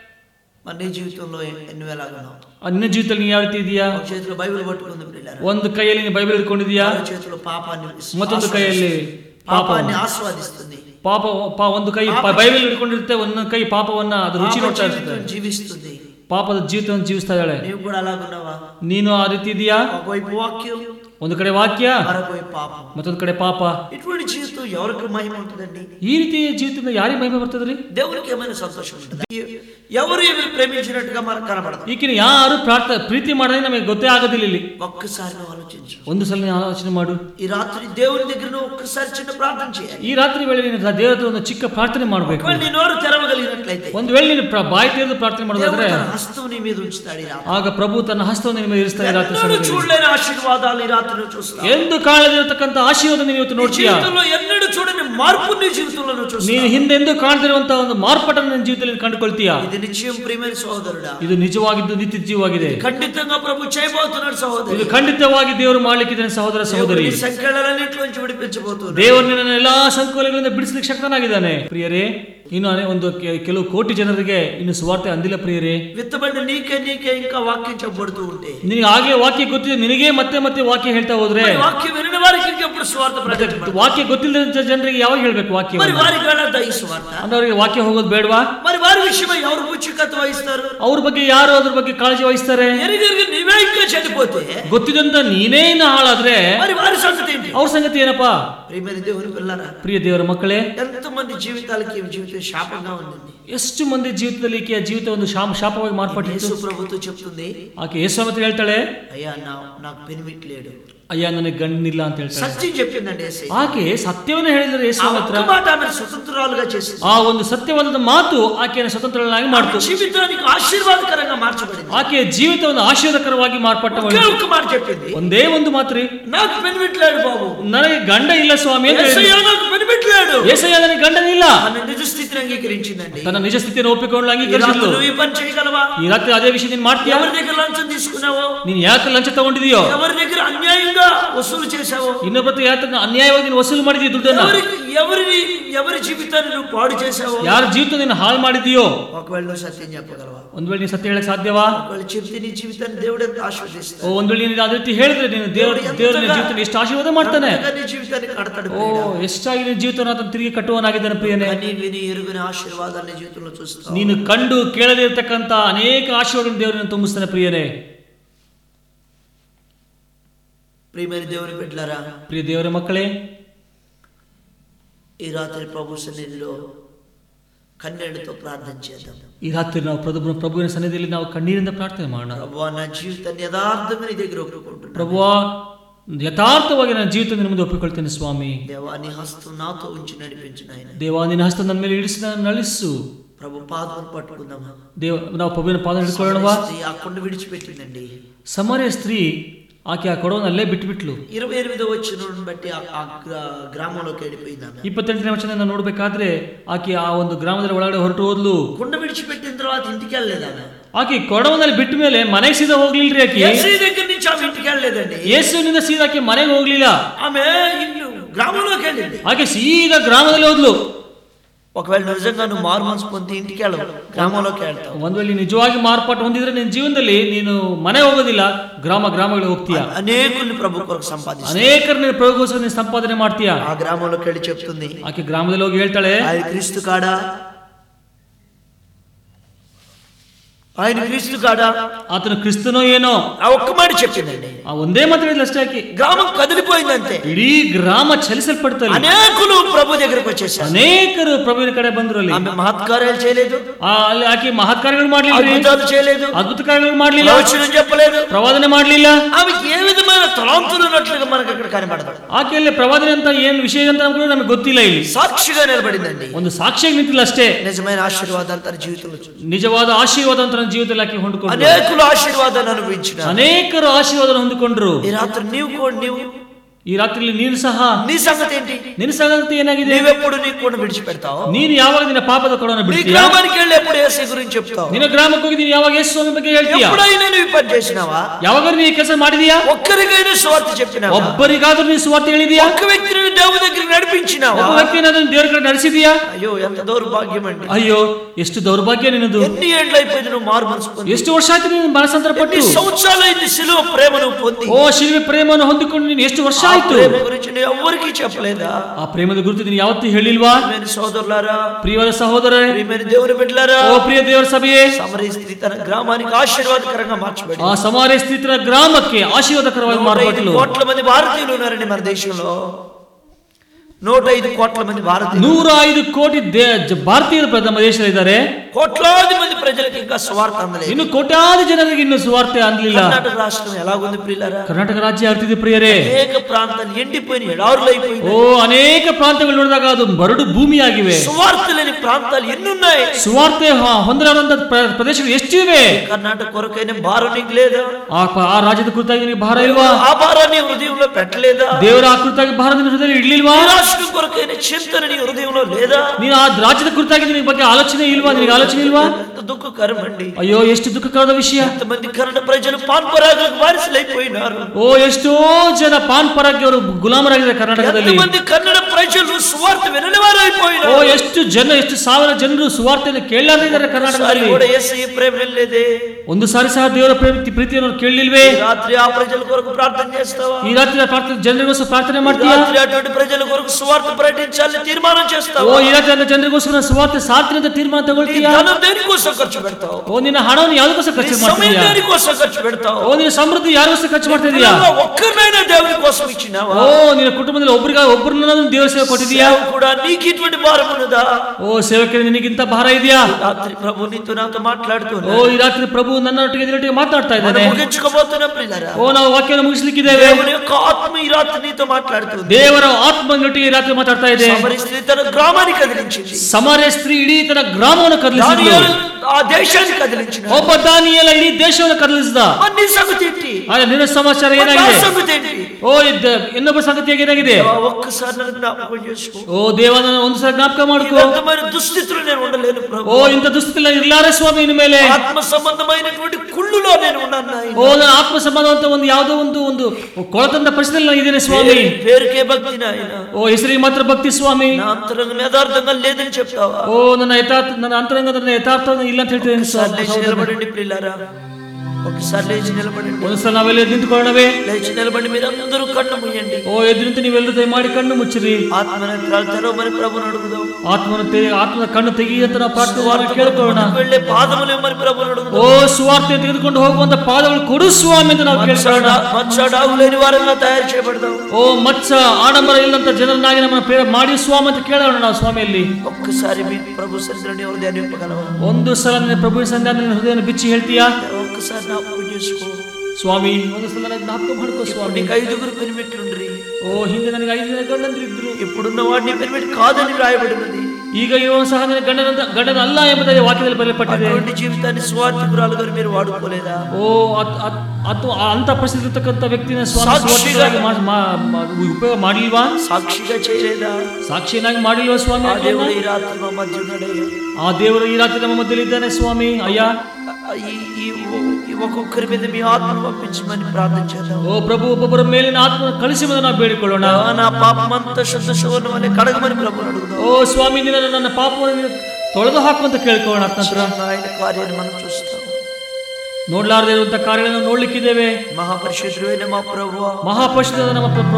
మన నీ జీవితంలో ఎన్ని వేలాగున్నావు? ನಿನ್ನ ಜೀವಿತದಲ್ಲಿ ಯಾವ ರೀತಿ ಇದೆಯಾ? ఒక చేతిలో బైబిల్ పట్టుకుంది ప్రియులారా. ಒಂದು ಕೈಯಲ್ಲಿ ನೀನು ಬೈಬಲ್ ಹಿಡ್ಕೊಂಡಿದೀಯಾ? మరో చేతిలో పాపాన్ని, ಮತ್ತೊಂದು ಕೈಯಲ್ಲಿ ಪಾಪಾన్ని ಆಸ್ವಾದಿస్తుంది. ಒಂದು ಕೈ ಬೈಬಲ್ ಹಿಡ್ಕೊಂಡಿರುತ್ತೆ, ಒಂದೊಂದು ಕೈ ಪಾಪವನ್ನ ಅದು ರುಚಿ ನೋಡ್ತಾ ಇರ್ತದೆ, జీవిస్తుంది. ಪಾಪದ ಜೀವಿತವನ್ನು ಜೀವಿಸ್ತಾ ಇದ್ದಾಳೆ. ನೀವು ಕೂಡ అలాగున్నావా? ನೀನು ಆ ರೀತಿ ಇದೆಯಾ? ఒకవైపు వాక్యం, ಒಂದು ಕಡೆ ವಾಕ್ಯ, మరొకవైపు పాపం, ಮತ್ತೊಂದು ಕಡೆ ಪಾಪ. ఇటువంటి జీవితం ఎవరికి మహిమ ఉంటుందండి? ಈ ರೀತಿ ಜೀವಿತದಿಂದ ಯಾರಿಗೆ ಮಹಿಮೆ ಬರ್ತದ್ರಿ? దేవునికి ఏమైనా సంతోషం ఉంటుంది? ఎవరు ఏమి ప్రేమించినట్టుగా మనకు కనబడదు. ಈಕಿನ ಯಾರು ಪ್ರೀತಿ ಮಾಡಿದ್ರೆ ನಮಗೆ ಗೊತ್ತೇ ಆಗೋದಿಲ್ಲ. ಇಲ್ಲಿ ఒక్కసారి ఆలోచించు. ಒಂದು ಸಲ ಆಲೋಚನೆ ಮಾಡು. ఈ రాత్రి దేవుని దగ్గర ఒక్కసారి చిన్న ప్రార్థన చేయాలి. ಈ ರಾತ್ರಿ ವೇಳೆ ನೀನು ದೇವರ ಹತ್ರ ಒಂದು ಚಿಕ್ಕ ಪ್ರಾರ್ಥನೆ ಮಾಡಬೇಕು. నీ నోరు తెరవగలిగినట్లయితే, ಒಂದು ವೇಳೆ ನೀನು ಬಾಯಿ ತೆರೆದು ಪ್ರಾರ್ಥನೆ ಮಾಡೋದಾದ್ರೆ, హస్తం నీ మీద ఉంచుతాడు. ಆಗ ಪ್ರಭು ತನ್ನ ಹಸ್ತವನ್ನು ನಿನ್ನ ಮೇಲೆ ಇರಿಸ್ತಾನೆ. ರಾತ್ರಿ ಸಮಯದಲ್ಲಿ చూడలేని ఆశీర్వాదాలు ఈ రాత్రి చూస్తావు. ಎಂದು ಕಾಣದಿರತಕ್ಕಂತ ಆಶೀರ್ವಾದ ನೀನು ಇವತ್ತು ನೋಡ್ತೀಯಾ? జీవితంలో ఎన్నడూ చూడని మార్పు నీ జీవితంలో చూస్తావు. ನೀನು ಹಿಂದೆಂದೂ ಕಾಣದಿರುವಂತಹ ಒಂದು ಮಾರ್ಪಾಟನ್ನು ನಿನ್ನ ಜೀವಿತದಲ್ಲಿ ಕಂಡುಕೊಳ್ತೀಯಾ? ఇది నిశ్చయం ప్రియమైన సహోదరుడా. ಇದು ನಿಜವಾಗಿದ್ದು ನಿತ್ಯ ಜೀವವಾಗಿದೆ. ఖండితంగా ప్రభు చేయబోతున్నాడు సహోదరి. ಇದು ಖಂಡಿತವಾಗಿ ದೇವರು ಮಾಡಲಿಕ್ಕಿದ್ದಾನೆ ಸಹೋದರ ಸಹೋದರಿ. ಸಂಕಲನನ್ನಿಂటి ಬಿಡಿಸಬಹುದು. ದೇವರು ನಿನ್ನನ್ನು ಎಲ್ಲಾ ಸಂಕೋಲೆಗಳಿಂದ ಬಿಡಿಸಲಿಕ್ಕೆ ಶಕ್ತನಾಗಿದ್ದಾನೆ. ಪ್ರಿಯರೇ, ಇನ್ನು ಒಂದು ಕೆಲವು ಕೋಟಿ ಜನರಿಗೆ ಇನ್ನು ಸುವಾರ್ತೆ ಅಂದಿಲ್ಲ ಪ್ರಿಯರೇ. విత్తబడిన నీకే ఇంకా వాక్యం చెప్పబడుతూ ఉంటే, ನಿನಗೆ ಆಗ್ಲೇ ವಾಕ್ಯ ಗೊತ್ತಿದೆ, ನಿನಗೆ ಮತ್ತೆ ಮತ್ತೆ ವಾಕ್ಯ ಹೇಳ್ತಾ ಹೋದ್ರೆ, ವಾಕ್ಯ ವಿನಿನ ವಾರಿಗೆ ಎప్పుడు ಸುವಾರ್ತೆ ಪ್ರಕಟಣೆ, ವಾಕ್ಯ ಗೊತ್ತಿಲ್ಲದ ಜನರಿಗೆ ಯಾವಾಗ ಹೇಳ್ಬೇಕು ವಾಕ್ಯ? మరి వారికి వెళ్ళదా ఈ సువార్త? ಅಂದ್ರೆ ಅವರಿಗೆ ವಾಕ್ಯ ಹೋಗೋದು ಬೇಡವಾ? మరి వారి విషయమై ఎవరు ముఖ్యత్వం వహిస్తారు? ಅವ್ರ ಬಗ್ಗೆ ಯಾರು ಅದ್ರ ಬಗ್ಗೆ ಕಾಳಜಿ ವಹಿಸ್ತಾರೆ? ಎರಿಗೆರಿಗೆ ನೀವೇ ఇంకా చనిపోతే, ಗೊತ್ತಿದಂತ ನೀನೇ ಇನ್ನ ಹಾಳಾದ್ರೆ మరి వారి సంగతి ఏంటి? ಅವ್ರ ಸಂಗತಿ ಏನಪ್ಪಾ? ప్రియమైన దేవుని పిల్లరా, ಪ್ರಿಯ ದೇವರ ಮಕ್ಕಳೇ, ఎంత మంది జీవితాలకి జీవితం శాపంగా ఉంది. ಎಷ್ಟು ಮಂದಿ ಜೀವಿತದಲ್ಲಿ ಈಕೆಯ ಜೀವಿತ ಒಂದು ಶಾಪವಾಗಿ ಮಾರ್ಪಟ್ಟಿತ್ತು. ಯೇಸು ప్రభుతో చెప్తుంది, ಆಕೆ ಯೇಸು ಅಂತ ಹೇಳ್ತಾಳೆ, అయ్యా నాకు పెనిమిట్లేడు, ಅಯ್ಯ ನನಗೆ ಗಂಡಿಲ್ಲ ಅಂತ ಹೇಳ್ತಾಳೆ. సత్యం చెప్పిందండి యేసు. ಆಕೆ ಸತ್ಯವನ್ನ ಹೇಳಿದ್ರೆ ಯೇಸು ಹತ್ರ మాట ಆమె ಸ್ವತಂತ್ರರಾలుగా చేసింది. ಆ ಒಂದು ಸತ್ಯವಾದ ಮಾತು ಆಕೆಯನ್ನು ಸ್ವತಂತ್ರಳನ್ನಾಗಿ ಮಾಡ್ತು. జీవితానికి ఆశీర్వాదకరంగా మార్చబడింది. ಆಕೆಯ ಜೀವಿತವನ್ನು ಆಶೀರ್ವಾದಕರವಾಗಿ ಮಾರ್ಪಟ್ಟ ఒక మాట చెప్పింది, ಒಂದೇ ಒಂದು ಮಾತ್ರಿ, నాకు పెనిమిట్లేడు బాబు, ನನಗೆ ಗಂಡ ಇಲ್ಲ ಸ್ವಾಮಿ ಅಂತ ಹೇಳಿದ್ರು. నాకు పెనిమిట్లేడు. యేసయ్య ನನಗೆ ಗಂಡನಿಲ್ಲ. తన నిజ స్థితిని అంగీకరించిందండి. ತನ್ನ ನಿಜ ಸ್ಥಿತಿಯನ್ನು ಒಪ್ಪಿಕೊಂಡು ಅಂಗೀಕರಿಸಿದ್ಲು. నువ్వు ఈ పని చేయగలవా? ಈ ರಾತ್ರಿ ಅದೇ ವಿಷಯ ನೀನು ಮಾಡ್ತೀಯಾ? ఎవరి దగ్గర లంచం తీసుకున్నావో, ನೀನು ಯಾಕೆ ಲಂಚ ತಗೊಂಡಿದೀಯೋ, ఎవరి దగ్గర అన్యాయంగా వసూలు చేశావో, ಇನ್ನೊಬ್ಬರ ಯಾಕೆ ಅನ್ಯಾಯವಾಗಿ ನೀನು ವಸೂಲು ಮಾಡಿದೀಯ ದುಡ್ಡನ್ನ, ఎవరి జీవితాన్ని నువ్వు పాడు చేశావో, ಯಾರ ಜೀವಿತ ನೀನು ಹಾಳು ಮಾಡಿದೀಯೋ, ఒకవేళ నువ్వు సత్యం చెప్పగలవా? ಒಂದ್ ವೇಳೆ ನೀನು ಸತ್ಯ ಹೇಳಕ್ ಸಾಧ್ಯವಾ? ఒకవేళ చెప్తే నీ జీవితాన్ని దేవుడు ఎంత ఆశీర్వదిస్తాడు. ಒಂದ್ ವೇಳೆ ನೀನು ಅದೇ ರೀತಿ ಹೇಳಿದ್ರೆ ನೀನು ದೇವರ ಜೀವಿತ ಎಷ್ಟು ಆಶೀರ್ವಾದ ಮಾಡ್ತಾನೆ. నీ జీవితాన్ని కడతాడు. ಎಷ್ಟಾಗಿ ನಿನ್ನ ಜೀವಿತವನ್ನು ಆತನು ತಿರುಗಿ ಕಟ್ಟುವನಾಗಿದ್ದಾನೆ ಪ್ರಿಯನೇ. విని ఎరుగని ఆశీర్వాదాన్ని జీవితంలో చూస్తావు. ನೀನು ಕಂಡು ಕೇಳದೇ ಇರತಕ್ಕಂತ ಅನೇಕ ಆಶೀರ್ವಾದಗಳನ್ನು ದೇವರನ್ನು ತುಂಬಿಸ್ತಾನೆ ಪ್ರಿಯನೇ. ప్రియమైన దేవుని బిడ్డలారా, ಪ್ರಿಯ ದೇವರ ಮಕ್ಕಳೇ, ఈ రాత్రి ప్రభు సన్నిధిలో కన్నీళ్లతో ప్రార్థన చేద్దాం. ఈ రాత్రి ನಾವು ಪ್ರಭುವಿನ ಸನ್ನಿಧಿಯಲ್ಲಿ ನಾವು ಕಣ್ಣೀರಿಂದ ಪ್ರಾರ್ಥನೆ ಮಾಡೋಣ. ప్రభువా, నా జీవితాన్ని యథార్థంగా నీ దగ్గర ఒప్పుకుంటున్నాను. ప్రభువా, ಯಥಾರ್ಥವಾಗಿ ನನ್ನ ಜೀವಿತ ನಿನ್ನ ಮುಂದೆ ಒಪ್ಪಿಕೊಳ್ತೇನೆ ಸ್ವಾಮಿ. దేవా, నీ హస్తం నాతో ఉంచి నడిపించు నాయన. ದೇವಾ, ನಿನ್ನ ಹಸ್ತ ನನ್ನ ಮೇಲೆ ಇಳಿಸಿ ನಳಿಸು. ప్రభు పాదం పట్టుకుందామా? ನಾವು ಪ್ರಭುವಿನ ಪಾದ ಹಿಡ್ಕೊಳ್ಳೋಣವಾ? ఆ కొండ విడిచిపెట్టిందండి. ಸಮರಿಯ ಸ್ತ್ರೀ ಆಕೆ ಆ ಕೊಡವನ್ನು ಅಲ್ಲೇ ಬಿಟ್ಟುಬಿಟ್ಲು. 28వ వచనం బట్టి ఆ గ్రామంలోకి వెళ్ళిపోయింది. 28ನೇ ವಚನ ನೋಡ್ಬೇಕಾದ್ರೆ ಆಕೆ ಆ ಒಂದು ಗ್ರಾಮದ ಒಳಗಡೆ ಹೊರಟು ಹೋದ್ಲು. కొండ విడిచిపెట్టిన తర్వాత ఇంటికి వెళ్ళలేదు ఆమె. ಆಕೆ ಕೊಡವನಲ್ಲಿ ಬಿಟ್ಟ ಮೇಲೆ ಮನೆಗೆ ಸೀದಾ ಹೋಗ್ಲಿಲ್ರಿ. ಆಕೆ ಯೇಸು దగ్గర నుంచి ಆమె ఇంటికి వెళ్ళలేదండి. ಯೇಸುವಿನಿಂದ ಸೀದಾ ಆಕೆ ಮನೆಗೆ ಹೋಗ್ಲಿಲ್ಲ. ಆమె ಇನ್ನು ಗ್ರಾಮలోకి వెళ్ళింది. ಆಕೆ ಸೀದಾ ಗ್ರಾಮದಲ್ಲಿ ಹೋದ್ಲು. ఒకవేళ నిజంగా నువ్వు మారు మనసు పొంది ఇంటికి వెళ్ళవు, గ్రామంలోకి వెళ్తావు. ಒಂದು ವೇಳೆ ನಿಜವಾಗಿ ಮಾರ್ಪಾಟು ಹೊಂದಿದ್ರೆ ನಿನ್ನ ಜೀವನದಲ್ಲಿ ನೀನು ಮನೆ ಹೋಗೋದಿಲ್ಲ, ಗ್ರಾಮಗಳಿಗೆ ಹೋಗ್ತೀಯ. ಅನೇಕರನ್ನು ಪ್ರಭು ಕೊరకు ಸಂಪಾದಿಸ್ತೀಯ. ಅನೇಕರನ್ನ ಪ್ರಭುಗೋಸ್ಕರ ನೀನು ಸಂಪಾದನೆ ಮಾಡ್ತೀಯ. ಆ ಗ್ರಾಮలోకి వెళ్ళి చెప్తుంది, ಆಕೆ ಗ್ರಾಮದಲ್ಲಿ ಹೋಗಿ ಹೇಳ್ತಾಳೆ, ఆయన క్రీస్తు కాడా, ఆయన క్రీస్తు కాడా, ಆತನು ಕ್ರಿಸ್ತನೋ ಏನೋ, ఆ ఒక్క మాట చెప్పిందండి. ಆ ಒಂದೇ ಮಾತು ಹೇಳಿದ್ಲು ಅಷ್ಟೇ. ಆಕೆ గ్రామం కదిలిపోయిందంతే. ಇಡೀ ಗ್ರಾಮ ಚಲಿಸಲ್ಪಡ್ತಾರೆ. ಅನೇಕರು ప్రభు దగ్గరికి వచ్చేసారు. ಅನೇಕರು ಪ್ರಭುವಿನ ಕಡೆ ಬಂದ್ರು. ಅಲ್ಲಿ ఆమె మహత్కార్యాలు చేయలేదు, ಅಲ್ಲಿ ಆಕೆ ಮಹತ್ಕಾರ್ಯಗಳು ಮಾಡ್ಲಿಲ್ಲ, అద్భుతాలు చేయలేదు, ಅದ್ಭುತ ಕಾರ್ಯಗಳು ಮಾಡ್ಲಿಲ್ಲ, ప్రవచనం చెప్పలేదు, ಪ್ರವಾದನೆ ಮಾಡ್ಲಿಲ್ಲ. ఆమెకి ఏ విధమైన తలాంతులు ఉన్నట్లుగా మనకు అక్కడ కనబడదు. ಆಕೆಯಲ್ಲಿ ಪ್ರವಾದನೆ ಅಂತ ಏನ್ ವಿಷಯ ಅಂತ ನಮಗೆ ಗೊತ್ತಿಲ್ಲ. ಇಲ್ಲಿ సాక్షిగా నిలబడిందండి. ಒಂದು ಸಾಕ್ಷಿಯಾಗಿ ನಿಂತಿಲ್ಲ ಅಷ್ಟೇ. నిజమైన ఆశీర్వాదాలు తన జీవితంలో, ನಿಜವಾದ ಆಶೀರ್ವಾದ ಅಂತ ನನ್ನ ಜೀವಿತದಲ್ಲಿ ಆಕೆ ಹೊಂದಿಕೊಂಡ್ರು. ಅನೇಕರು ಆಶೀರ್ವಾದವನ್ನು ಅನುಭವಿಸಿದರು, ಅನೇಕರು ಆಶೀರ್ವಾದ ಹೊಂದಿಕೊಂಡ್ರು. ಈ ರಾತ್ರಿ ನೀವು ಈ ರಾತ್ರಿಯಲ್ಲಿ ನೀನು ಸಹ, నీ సంగతి ఏంటి? ನಿನ್ನ ಸಂಗತಿ ಏನಾಗಿದೆ? నీవెప్పుడు నీ ಕೂಡ ವಿಡಿಚಿపెడతావు? ನೀನು ಯಾವಾಗ ನಿನ್ನ ಪಾಪದ ಕೊಡವನ್ನು ಬಿಡ್ತೀಯ? నీ గ్రామానికి వెళ్ళి ఎప్పుడు యేసు గురించి చెప్తావు? ನಿನ್ನ ಗ್ರಾಮಕ್ಕೆ ಹೋಗಿ ನೀನು ಯಾವಾಗ ಯೇಸು ಸ್ವಾಮಿ ಬಗ್ಗೆ ಹೇಳ್ತೀಯ? ఎప్పుడైనా నువ్వు పని చేసినావా? ಯಾವಾಗ ನೀನು ಈ ಕೆಲಸ ಮಾಡಿದೀಯಾ? ఒక్కరికైనా సువార్త చెప్పినావా? ಒಬ್ಬರಿಗಾದ್ರೂ ನೀನು ಸುವಾರ್ತೆ ಹೇಳಿದೀಯಾ? ఒక్క వ్యక్తిని దేవుని దగ్గరికి ನడిపించినావా? ಒಬ್ಬ ವ್ಯಕ್ತಿಯನ್ನು ದೇವರ ಕಡೆ ನಡೆಸಿದೀಯಾ? ಅಯ್ಯೋ, ఎంత దౌర్భాగ్యం అండి. ಅಯ್ಯೋ, ಎಷ್ಟು ದೌರ್ಭಾಗ್ಯ ನಿನ್ನದು. ఎన్ని ఏళ్ళు అయిపోయింది నువ్వు మారు మనసు పొంది? ಎಷ್ಟು ವರ್ಷ ಆಯ್ತು ನೀನು ಮನಸ್ಸಾಂತರ ಪಟ್ಟು? ఎన్ని సంవత్సరాలు అయింది సిలువ ప్రేమను పొంది? ಓ, ಶಿಲುಬೆ ಪ್ರೇಮವನ್ನು ಹೊಂದಿಕೊಂಡು ನೀನು ಎಷ್ಟು ವರ್ಷ ಆಯ್ತು? ప్రేమ గురించి ఎవరికి చెప్పలేదా? ಆ ಪ್ರೇಮದ ಗುರುತು ನೀನು ಯಾವತ್ತೂ ಹೇಳಿಲ್ವಾ? ప్రియమైన సోదరులారా, ಪ್ರಿಯವಾದ ಸಹೋದರರೇ, ప్రియమైన దేవుని బిడ్డలారా, ಓ ಪ್ರಿಯ ದೇವರ ಸಭೆಯೇ, సమరయ స్త్రీ తన గ్రామానికి ఆశీర్వాదకరంగా మార్చబడి, ಆ ಸಮಾರ್ಯ ಸ್ಥಿತರ ಗ್ರಾಮಕ್ಕೆ ಆಶೀರ್ವಾದಕರವಾಗಿ ಮಾರ್ಪಟ್ಟಳು. 105 కోట్ల మంది భారతీయులు ఉన్నారండి మన దేశంలో. 105 కోట్ల మంది భారతీయులు, 105 ಕೋಟಿ ಭಾರತೀಯರು ನಮ್ಮ ದೇಶದಲ್ಲಿದ್ದಾರೆ. కోట్లాది మంది ప్రజలకు ఇంకా సువార్త అందలేదు. ಇನ್ನು ಕೋಟ್ಯಾದಿ ಜನರಿಗೆ ಇನ್ನು ಸುವಾರ್ತೆ అందಲಿಲ್ಲ. కర్ణాటక రాష్ట్రం ఎలాగుంది ప్రియులారా? ಕರ್ನಾಟಕ ರಾಜ್ಯ ಆಗ್ತಿದೆ ಪ್ರಿಯರೇ. ಅನೇಕ ಪ್ರಾಂತಾలు ఎండిపోయిన ఎడారులైపోయింది. ಓ, ಅನೇಕ ಪ್ರಾಂತ್ಯಗಳು ನೋಡಿದಾಗ ಅದು ಬರಡು ಭೂಮಿಯಾಗಿವೆ. సువార్త లేని ప్రాంతాలు ఎన్ని ఉన్నాయి? ಸುವಾರ್ತೆ ಹೊಂದಿರುವಂತ ಪ್ರದೇಶಗಳು ಎಷ್ಟಿವೆ? కర్ణాటక కొరకైన భారం నీకు లేదా? ಆ ರಾಜ್ಯದ ಕುರಿತಾಗಿ ನಿನಗೆ ಭಾರ ಇಲ್ವಾ? ఆ భారాన్ని హృదయంలో పెట్టలేదా? ದೇವರ ಆ ಕುರಿತಾಗಿ ಭಾರ ನಿನ್ನ ಹೃದಯದಲ್ಲಿ ಇಡ್ಲಿಲ್ವಾ? రాష్ట్రం కొరకైన చింతన నీ హృదయంలో లేదా? ನೀನು ಆ ರಾಜ್ಯದ ಕುರಿತಾಗಿ ನಿನಗೆ ಬಗ್ಗೆ ಆಲೋಚನೆ ಇಲ್ವಾ? ನಿನಗೆ ಆಲೋಚನೆ ಇಲ್ವಾ? ఎంత దుఃఖకరం అండి. ಅಯ್ಯೋ, ಎಷ್ಟು ದುಃಖಕರದ ವಿಷಯ. ఎంతమంది కన్నడ ప్రజలు పాన్పరాగలకు బానిసలైపోయినారు. ಓ, ಎಷ್ಟೋ ಜನ ಪಾನ್ ಪರಾಗಿ ಅವರು ಗುಲಾಮರಾಗಿದ್ದಾರೆ ಕರ್ನಾಟಕದಲ್ಲಿ. ఎంతమంది కన్నಡ ప్రజలు సువార్త విననివారైపోయినారు. ಓ, ಎಷ್ಟು ಸಾವಿರ ಜನರು ಸುವಾರ್ತೆಯನ್ನು ಕೇಳಲಾರದೆ ಇದ್ದಾರೆ ಕರ್ನಾಟಕದಲ್ಲಿ. కూడా యేసయ్య ప్రేమ వినలేదే. ಒಂದು ಸಾರಿ ಸಹ ದೇವರ ಪ್ರೀತಿಯನ್ನು ಕೇಳಲಿಲ್ವೇ? ఈ రాత్రి ఆ ప్రజల కొరకు ప్రార్థన చేస్తావా? ಈ ರಾತ್ರಿ ಜನರಿಗೋಸ್ಕರ ಪ್ರಾರ್ಥನೆ ಮಾಡ್ತೀಯಾ? రాత్రి అటువంటి ప్రజల కొరకు సువార్త ప్రకటించాలని తీర్మానం చేస్తావా? ಓ, ಈ ರಾತ್ರಿ ಜನರಿಗೋಸ್ಕರ ಸುವಾರ್ತೆ ಸಾರ್ತೀನಿ ಅಂತ ತೀರ್ಮಾನ ತಗೊಳ್ತೀಯಾ? ధనం దేనికోసం ఖర్చు పెడతావు? ಓ, ನಿನ್ನ ಹಣವನ್ನು ಯಾವುದಕ್ಕೋಸ್ಕರ ಖರ್ಚು సమయం ಮಾಡ್ತೀಯಾ? దేనికోసం ఖర్చు పెడతావు? ಓ, ನಿನ್ನ ಸಮೃದ್ಧಿ ಯಾರಿಗೋಸ್ಕರ ಖರ್ಚು ಮಾಡ್ತಾ ಇದೀಯಾ? ఒక్కరినైనా దేవుని కోసం ఇచ్చినావా? ಓ, ನಿನ್ನ ಕುಟುಂಬದಲ್ಲಿ ಒಬ್ಬರನ್ನ ದೇವರ ಸೇವೆ ಕೊಟ್ಟಿದೀಯಾ? కూడా నీకు ఇటువంటి భారం ఉన్నదా? ಓ, ಸೇವಕರಿಗೆ ನಿನಗಿಂತ ಭಾರ ಇದೆಯಾ? రాత్రి ప్రభు నీతో నాతో మాట్లాడుతున్నా. ಓ, ಈ ರಾತ್ರಿ ಪ್ರಭು ನನ್ನೊಟ್ಟಿಗೆ ಮಾತನಾಡ್ತಾ ಇದ್ದಾನೆ. ముగించుకోబోతున్నా ప్రియులారా. ಓ, ನಾವು ವಾಕ್ಯವನ್ನು ಮುಗಿಸ್ಲಿಕ್ಕಿದ್ದೇವೆ. దేవుని యొక్క ఆత్మ ఈ రాత్రి నీతో మాట్లాడుతుంది. ದೇವರ ಆತ್ಮನೊಟ್ಟಿಗೆ ಈ ರಾತ್ರಿ ಮಾತಾಡ್ತಾ ಇದೆ. సమరయ స్త్రీ తన గ్రామాన్ని కదిలించింది. ಸಮಾರ್ಯ ಸ್ತ್ರೀ ಇಡೀ ತನ್ನ ಗ್ರಾಮವನ್ನು ಕದಲಿಸಿದಳು. దానియేలు ఆ దేశాన్ని కదిలించిన. ಒಬ್ಬ ದಾನಿಯೇಲ ಇಡೀ ದೇಶವನ್ನು ಕದಲಿಸಿದ. నీ సంగతి ఏంటి? ಆದ್ರೆ ನಿನ್ನ ಸಮಾಚಾರ నా ಏನಾಗಿದೆ? సంగతి ఏంటి? ಓ, ಇನ್ನೊಬ್ಬ ಸಂಗತಿ ಏನಾಗಿದೆ? ఒక్కసారి నన్ను జ్ఞాపకం చేసుకో. ಓ ದೇವ, ನನ್ನ ಒಂದ್ಸಲ ಜ್ಞಾಪಕ ಮಾಡ್ಕೋ. ఎంతమైన దుస్థితిలో నేను ఉండలేను ప్రభు. ಓ, ಇಂಥ ದುಸ್ಥಿತಿಲ್ಲ ಇರ್ಲಾರೆ ಸ್ವಾಮಿ ಇನ್ನು ಮೇಲೆ. ఆత్మ సంబంధమైనటువంటి కుళ్ళులో నేను ఉన్నాను నాయనా. ಓ, ನನ್ನ ಆತ್ಮ ಸಂಬಂಧ ಅಂತ ಒಂದು ಯಾವುದೋ ಒಂದು ಕೊಳತಂದ ಪರಿಸ್ಥಿತಿಯಲ್ಲಿ ನಾನು ಇದ್ದೇನೆ ಸ್ವಾಮಿ. పేరుకే భక్తి నాయనా. ಓ, ಹೆಸರಿಗೆ ಮಾತ್ರ ಭಕ್ತಿ ಸ್ವಾಮಿ. నా అంతరంగం యథార్థంగా లేదని చెప్తావా? ಓ, ನನ್ನ ಅಂತರಂಗದ ಯಥಾರ್ಥ ಇಲ್ಲ ಅಂತ ಹೇಳ್ತೇನೆ. నిలబడండి ప్రియులారా. ఒకసారి లేచి నిలబడండి. ಒಂದ್ಸಲ ನಾವೆಲ್ಲ ಎದ್ದು ನಿಂತ್ಕೊಳ್ಳೋಣವೇ? లేచి నిలబడి మీరందరూ కన్ను మూయండి. ಓ ಎದ್ದು ನಿಂತು ನೀವೆಲ್ಲರೂ ದಯಮಾಡಿ ಕಣ್ಣು ಮುಚ್ಚಿರಿ. ఆత్మనేత్రాలు తెరవమని ప్రభువుని అడుగుదాం. ಆತ್ಮದ ಕಣ್ಣು ತೆಗೆಯುವಂತ ನಾವು ಪ್ರಾರ್ಥನೆ ಕೇಳ್ಕೊಳ್ಳೋಣ. వెళ్ళే పాదములు ఇమ్మని ప్రభువుని అడుగుదాం. ಓ ಸುವಾರ್ತೆ ತೆಗೆದುಕೊಂಡು ಹೋಗುವಂತ ಪಾದಗಳು ಕೊಡು ಸ್ವಾಮಿ ಅಂತ ನಾವು ಕೇಳ್ಕೊಳ್ಳೋಣ. మచ్చ డాగు లేని వారంగా తయారు చేయబడదాం. ಓ ಮಚ್ಚ ಆಡಂಬರ ಇಲ್ಲಂತ ಜನರನ್ನಾಗಿ ನಮ್ಮನ್ನು ಮಾಡಿ ಸ್ವಾಮಿ ಅಂತ ಕೇಳೋಣ ನಾವು ಸ್ವಾಮಿಯಲ್ಲಿ. ఒక్కసారి మీ ప్రభు సన్నిధిని హృదయాన్ని నింపగలవా? ಒಂದು ಸಲ ನಿನ್ನ ಪ್ರಭುವಿನ ಸನ್ನಿಧಾನದಲ್ಲಿ ಹೃದಯವನ್ನು ಬಿಚ್ಚಿ ಹೇಳ್ತೀಯಾ? ఒక్కసారి జ్ఞాపకం చేసుకో ಸ್ವಾಮಿ. ಒಂದು ಸಲ ನನಗೆ ಜ್ಞಾಪಕ ಮಾಡ್ಕೋ ಸ್ವಾಮಿ. నీకు 5 పెనిమిట్లుండ్రి. ಓ ಹಿಂದೆ ನನಗೆ 5 ಜನ ಗಂಡಂದ್ರು ಇದ್ರು. ఇప్పుడున్న వాడిని పెనిమిట్ కాదని రాయబడినది. ಈಗ ಇರುವ ಸಹ ನನ್ನ ಗಂಡನ ಅಲ್ಲ ಎಂಬುದಾಗಿ ವಾಕ್ಯದಲ್ಲಿ ಬರೆಯಲ್ಪಟ್ಟಿದೆ. ಅటువంటి ಜೀವಿತಾన్ని ಸ್ವಾರ್ಥಪರಾలుగా మీరు వాడుకోలేదా? ಓ ಅಂತ ಪರಿಸ್ಥಿತಿ ಇರತಕ್ಕಂತ ವ್ಯಕ್ತಿನ ಸ್ವಾರ್ಥವಾಗಿ ಉಪಯೋಗ ಮಾಡಲಿಲ್ವಾ? ಸಾಕ್ಷಿగా చేయలేదా? ಸಾಕ್ಷಿಯನ್ನಾಗಿ ಮಾಡಲಿಲ್ವಾ ಸ್ವಾಮಿ? ಆ ದೇವರು ಈ ರಾತ್ರಿ ನಮ್ಮ ಮಧ್ಯೆ ನಡೆಯ. ಆ ದೇವರು ಈ ರಾತ್ರಿ ನಮ್ಮ ಮಧ್ಯದಲ್ಲಿ ಇದ್ದಾನೆ ಸ್ವಾಮಿ. ಅಯ್ಯ ఈ ఒక్కొక్కరి మీద మీ ఆత్మను పంపించమని ప్రార్థన చేద్దాం. ಓ ಪ್ರಭು, ಒಬ್ಬೊಬ್ಬರ ಮೇಲಿನ ಆತ್ಮನ ಕಳಿಸುವುದನ್ನು ನಾವು ಬೇಡಿಕೊಳ್ಳೋಣ. నా పాపమంతా శుద్ధ సువర్ణ వలె కడగమని ప్రభువుని అడుగుదాం. ಓ ಸ್ವಾಮಿ, ನನ್ನ ಪಾಪವನ್ನು ತೊಳೆದು ಹಾಕುವಂತ ಕೇಳ್ಕೊಳ್ಳೋಣ. ನಂತರ ఆయన కార్యాన్ని మనం చూస్తాం. ನೋಡ್ಲಾರದೇ ಇರುವಂತ ಕಾರ್ಯಗಳನ್ನು ನೋಡ್ಲಿಕ್ಕಿದ್ದೇವೆ. మహాపరిశుద్ధుడైన మా ప్రభువా, ಮಹಾಪರಿಶುದ್ಧವಾದ ನಮ್ಮ ಪ್ರಭು,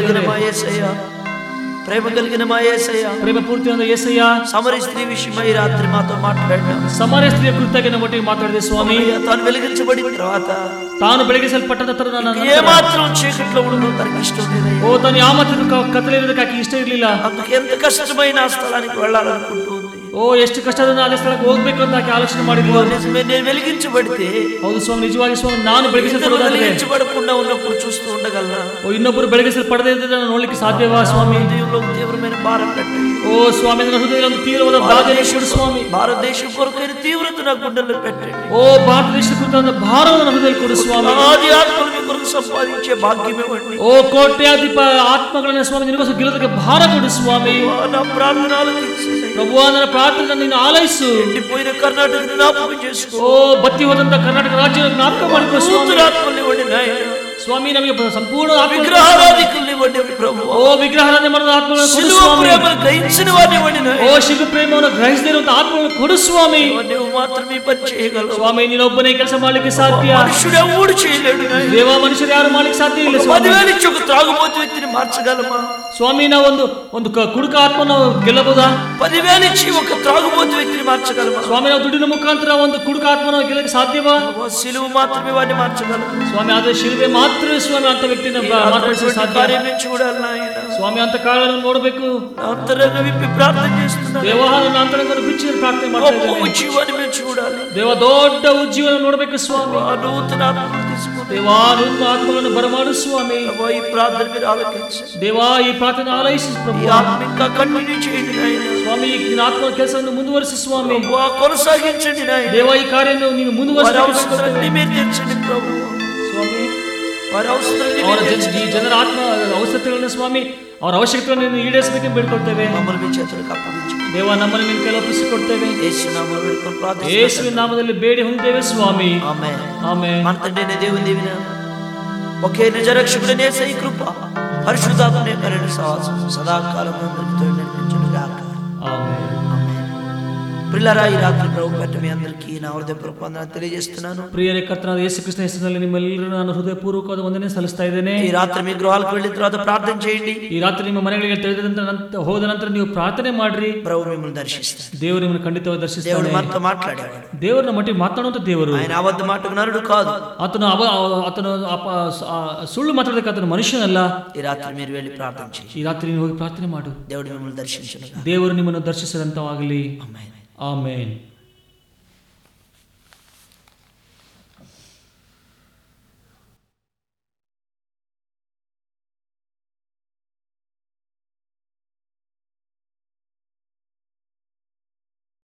ప్రేమ కలిగిన మా యేసయ్య, ಪ್ರೇಮ ಪೂರ್ತಿಯಾದ యేసయ్య, సమరయ స్త్రీ విషయమై రాత్రి మాతో మాట్లాడినావు. ಸಮರಯ ಸ್ತ್ರೀಯ ಕುರಿತಾಗಿ ನಮ್ಮ ಒಟ್ಟಿಗೆ ಮಾತಾಡಿದೆ ಸ್ವಾಮಿ. తాను వెలిగించబడిన తర్వాత ತಾನು ಬೆಳಗಿಸಲ್ಪಟ್ಟ ನಂತರ ఏమాత్రం చీకట్లో ఉండడం తనకి ఇష్టం లేదు. ಓ ತಾನು ಯಾವ ಮಾತ್ರ ಕತ್ತಲಿರೋದಕ್ಕೆ ಆಕೆ ಇಷ್ಟ ಇರಲಿಲ್ಲ. అందుకు ఎంత కష్టమైన ఆ స్థలానికి వెళ్ళాలనుకుంటూ ఉంది. ಓ ಎಷ್ಟು ಕಷ್ಟದಿಂದ ಅದೇ ಸ್ಥಳಕ್ಕೆ ಹೋಗ್ಬೇಕು ಅಂತ ಆಕೆ ಆಲೋಚನೆ ಮಾಡಿದ್ಲು. నిజమే, నేను వెలిగించబడితే, ಹೌದು ಸ್ವಾಮಿ, ನಿಜವಾಗಿ ಸ್ವಾಮಿ, ನಾನು వెలిగించబడకుండా ఉన్నప్పుడు చూస్తూ ఉండగలనా? ಓ ಇನ್ನೊಬ್ಬರು ಬೆಳಗಿಸಲ್ಪಡದೇ ಇದ್ದರೆ ನಾನು ನೋಡ್ಲಿಕ್ಕೆ ಸಾಧ್ಯವಾ ಸ್ವಾಮಿ? తీవ్రమైన భారం పెట్టండి. ಓ ಸ್ವಾಮಿ, ನನ್ನ ಹೃದಯದಲ್ಲಿ ಒಂದು ತೀವ್ರವಾದ ಬಾಧೆಯನ್ನು ಸ್ವಾಮಿ. భారతదేశం కొరకైన తీవ్రత నా గుండెల్లో పెట్టండి. ಓ ಭಾರತ ದೇಶದ ಕುರಿತಾದ ಭಾರವನ್ನು ನನ್ನ ಹೃದಯದಲ್ಲಿ ಕೊಡು ಸ್ವಾಮಿ. ಆದಿ ಆತ್ಮಗಳ మీ కొరకు సంపాదించే భాగ్యం ఇవ్వండి. ಓ ಕೋಟ್ಯಾಧಿಪ ಆತ್ಮಗಳನ್ನ ಸ್ವಾಮಿ ನಿನಗೋಸ್ಕರ ಗೆಲ್ಲೋದಕ್ಕೆ ಭಾರ ಕೊಡು ಸ್ವಾಮಿ. నా ప్రార్థన ఆలకించు ಪ್ರಭು, ನನ್ನ ಪ್ರಾರ್ಥನೆ ನೀನು ಆಲೈಸು. ఎండిపోయిన కర్ణాటక జ్ఞాపకం చేసుకో. ಓ ಬತ್ತಿ ಹೋದಂತ ಕರ್ನಾಟಕ ರಾಜ್ಯದ ಜ್ಞಾಪಕ ಮಾಡಿಕೊ ಸ್ವಾಮಿ. ఆత్మల్ని ఇవ్వండి నాయన. ಸ್ವಾಮಿ, ನಮಗೆ ಸಂಪೂರ್ಣ విగ్రహారాధికుల్ని ఇవ్వండి ప్రభు. ಓ ವಿಗ್ರಹಾರಾಧನೆ ಮಾಡಿದ ಆತ್ಮಗಳನ್ನು ಕೊಡು శిలువ ಸ್ವಾಮಿ. ప్రేమను గ్రహించిన వారిని ఇవ్వండి నాయన. ಓ ಶಿಲು ಪ್ರೇಮವನ್ನು ಗ್ರಹಿಸದೇ ಇರುವಂತ ಆತ್ಮಗಳನ್ನು ಕೊಡು ಸ್ವಾಮಿ. నువ్వు మాత్రమే పని చేయగలవు ಸ್ವಾಮಿ, ನೀನೊಬ್ಬನೇ ಕೆಲಸ ಮಾಡ್ಲಿಕ್ಕೆ ಸಾಧ್ಯ. మనుషుడు ఎవడు చేయలేడు నాయన. ದೇವ మనుషులు ಯಾರು ಮಾಡ್ಲಿಕ್ಕೆ ಸಾಧ್ಯ ಇಲ್ಲ ಸ್ವಾಮಿ. 10,000 ఇచ్చి ఒక త్రాగుబోతు వ్యక్తిని మార్చగలమా? ಸ್ವಾಮಿ, ನಾವು ಒಂದು ಕುಡುಕ ಆತ್ಮನ ಗೆಲ್ಲಬಹುದಾ? 10,000 ಇಚ್ಚಿ ఒక త్రాగుబోతు వ్యక్తిని మార్చగలమా? ಸ್ವಾಮಿ, ನಾವು ದುಡ್ಡಿನ ಮುಖಾಂತರ ಒಂದು ಕುಡುಕ ಆತ್ಮನ ಗೆಲ್ಲಕ್ಕೆ ಸಾಧ್ಯವಾ? సిలువ మాత్రమే వాడిని మార్చగలదు ಸ್ವಾಮಿ. ಆದ್ರೆ ಶಿಲುಬೆ ಮಾತ್ರವೇ ಸ್ವಾಮಿ ಅಂತ ವ್ಯಕ್ತಿನ ಮಾತಾಡಿಸಲು ಸಾಧ್ಯ. కార్యమే చూడాలి నాయన. ಸ್ವಾಮಿ, ಅಂತ ಕಾರ್ಯಗಳನ್ನು ನೋಡಬೇಕು. అంతరంగ విప్పి ప్రార్థన చేస్తున్నాను. ದೇವ ನನ್ನ ಅಂತರಂಗವನ್ನು ಬಿಚ್ಚಿ ಪ್ರಾರ್ಥನೆ ಮಾಡ್ತಾ ಇದ್ದೇನೆ. జీవాన్ని మేము చూడాలి. ದೇವ ದೊಡ್ಡ ಉಜ್ಜೀವನ ನೋಡಬೇಕು ಸ್ವಾಮಿ. నూతన ఆత్మను తీసుకుంటాం. ದೇವ ನೂತನ ಆತ್ಮಗಳನ್ನು ಬರಮಾಡು ಸ್ವಾಮಿ. ఈ ప్రార్థన మీరు ఆలకించండి. ದೇವ ಈ ಪ್ರಾರ್ಥನೆ ಆಲೈಸಿ ಪ್ರಭು. ఈ ఆత్మ ఇంకా కంటిన్యూ చేయండి నాయన. ಸ್ವಾಮಿ, ಈ ಆತ್ಮ ಕೆಲಸವನ್ನು ಮುಂದುವರಿಸಿ ಸ್ವಾಮಿ. కొనసాగించండి నాయన. ದೇವ ಈ ಕಾರ್ಯವನ್ನು ನೀನು ಮುಂದುವರಿಸಿ మీరు తెచ్చండి ప్రభు. ಸ್ವಾಮಿ, వారి అవసరాన్ని ಈ ಜನರ ಆತ್ಮ ಅವಶ್ಯಕತೆಗಳನ್ನು ಸ್ವಾಮಿ, ಅವರ ಅವಶ್ಯಕತೆಗಳನ್ನು ಈಡೇರಿಸಬೇಕೆಂದು ಬೇಡ್ಕೊಳ್ತೇವೆ. మమ్మల్ని మీ చేతులకు అప్పగించండి. ದೇವ, ನಮ್ಮನ್ನು ನಿನ್ನ ಕೈಯಲ್ಲಿ ಒಪ್ಪಿಸಿಕೊಡ್ತೇವೆ. యేసు నామములో వేడుకొని ప్రార్థిస్తున్నాము. ಯೇಸುವಿನ ನಾಮದಲ್ಲಿ ಬೇಡಿ ಹೊಂದಿದ್ದೇವೆ ಸ್ವಾಮಿ. ఆమేన్. ಆಮೆನ್. మన తండ్రి దేవుని దీవెన, ఒకే నిజ రక్షకుడైన యేసయ్య కృప, పరిశుద్ధాత్మ యొక్క సహవాసం సదాకాలం అందరికీ తోడు నడిపించును గాక. ಆಮೆನ್. ప్రియులారా, ఈ రాత్రి ప్రభు పెట్ట మీ అందరికీ నా హృదయపూర్వక వందనాలు తెలియజేస్తున్నాను. ಪ್ರಿಯರೇ, ಕರ್ತನಾದ ಯೇಸು ಕ್ರಿಸ್ತನ ಹೆಸರಿನಲ್ಲಿ ನಿಮ್ಮೆಲ್ಲರೂ ನಾನು ಹೃದಯಪೂರ್ವಕವಾದ ವಂದನೆ ಸಲ್ಲಿಸ್ತಾ ಇದ್ದೇನೆ. ఈ రాత్రి మీ గృహాలకు వెళ్ళిన తర్వాత ప్రార్థన చేయండి. ಈ ರಾತ್ರಿ ನಿಮ್ಮ ಮನೆಗಳಿಗೆ ಹೋದ ನಂತರ ನೀವು ಪ್ರಾರ್ಥನೆ ಮಾಡ್ರಿ. ప్రభు మిమ్మల్ని దర్శిస్తాడు. ದೇವರು ನಿಮ್ಮನ್ನು ಖಂಡಿತವಾಗಿ దేవుడు ದರ್ಶಿಸ್ತಾನೆ. మనతో మాట్లాడేవాడు. ದೇವರನ್ನ ಮಟ್ಟಿ ಮಾತಾಡುವಂತ ದೇವರು. ఆయన అబద్ధ మాటకు నరుడు కాదు. ಆತನು ಸುಳ್ಳು ಮಾತಾಡೋದಕ್ಕೆ ಆತನ ಮನುಷ್ಯನಲ್ಲ. ఈ రాత్రి మీరు వెళ్ళి ప్రార్థన చేయండి. ಈ ರಾತ್ರಿ ನೀವು ಹೋಗಿ ಪ್ರಾರ್ಥನೆ ಮಾಡು. దేవుడు మిమ్మల్ని దర్శించును. ದೇವರು ನಿಮ್ಮನ್ನು ದರ್ಶಿಸದಂತವಾಗಲಿ. ఆమేన్. ಆಮೆನ್.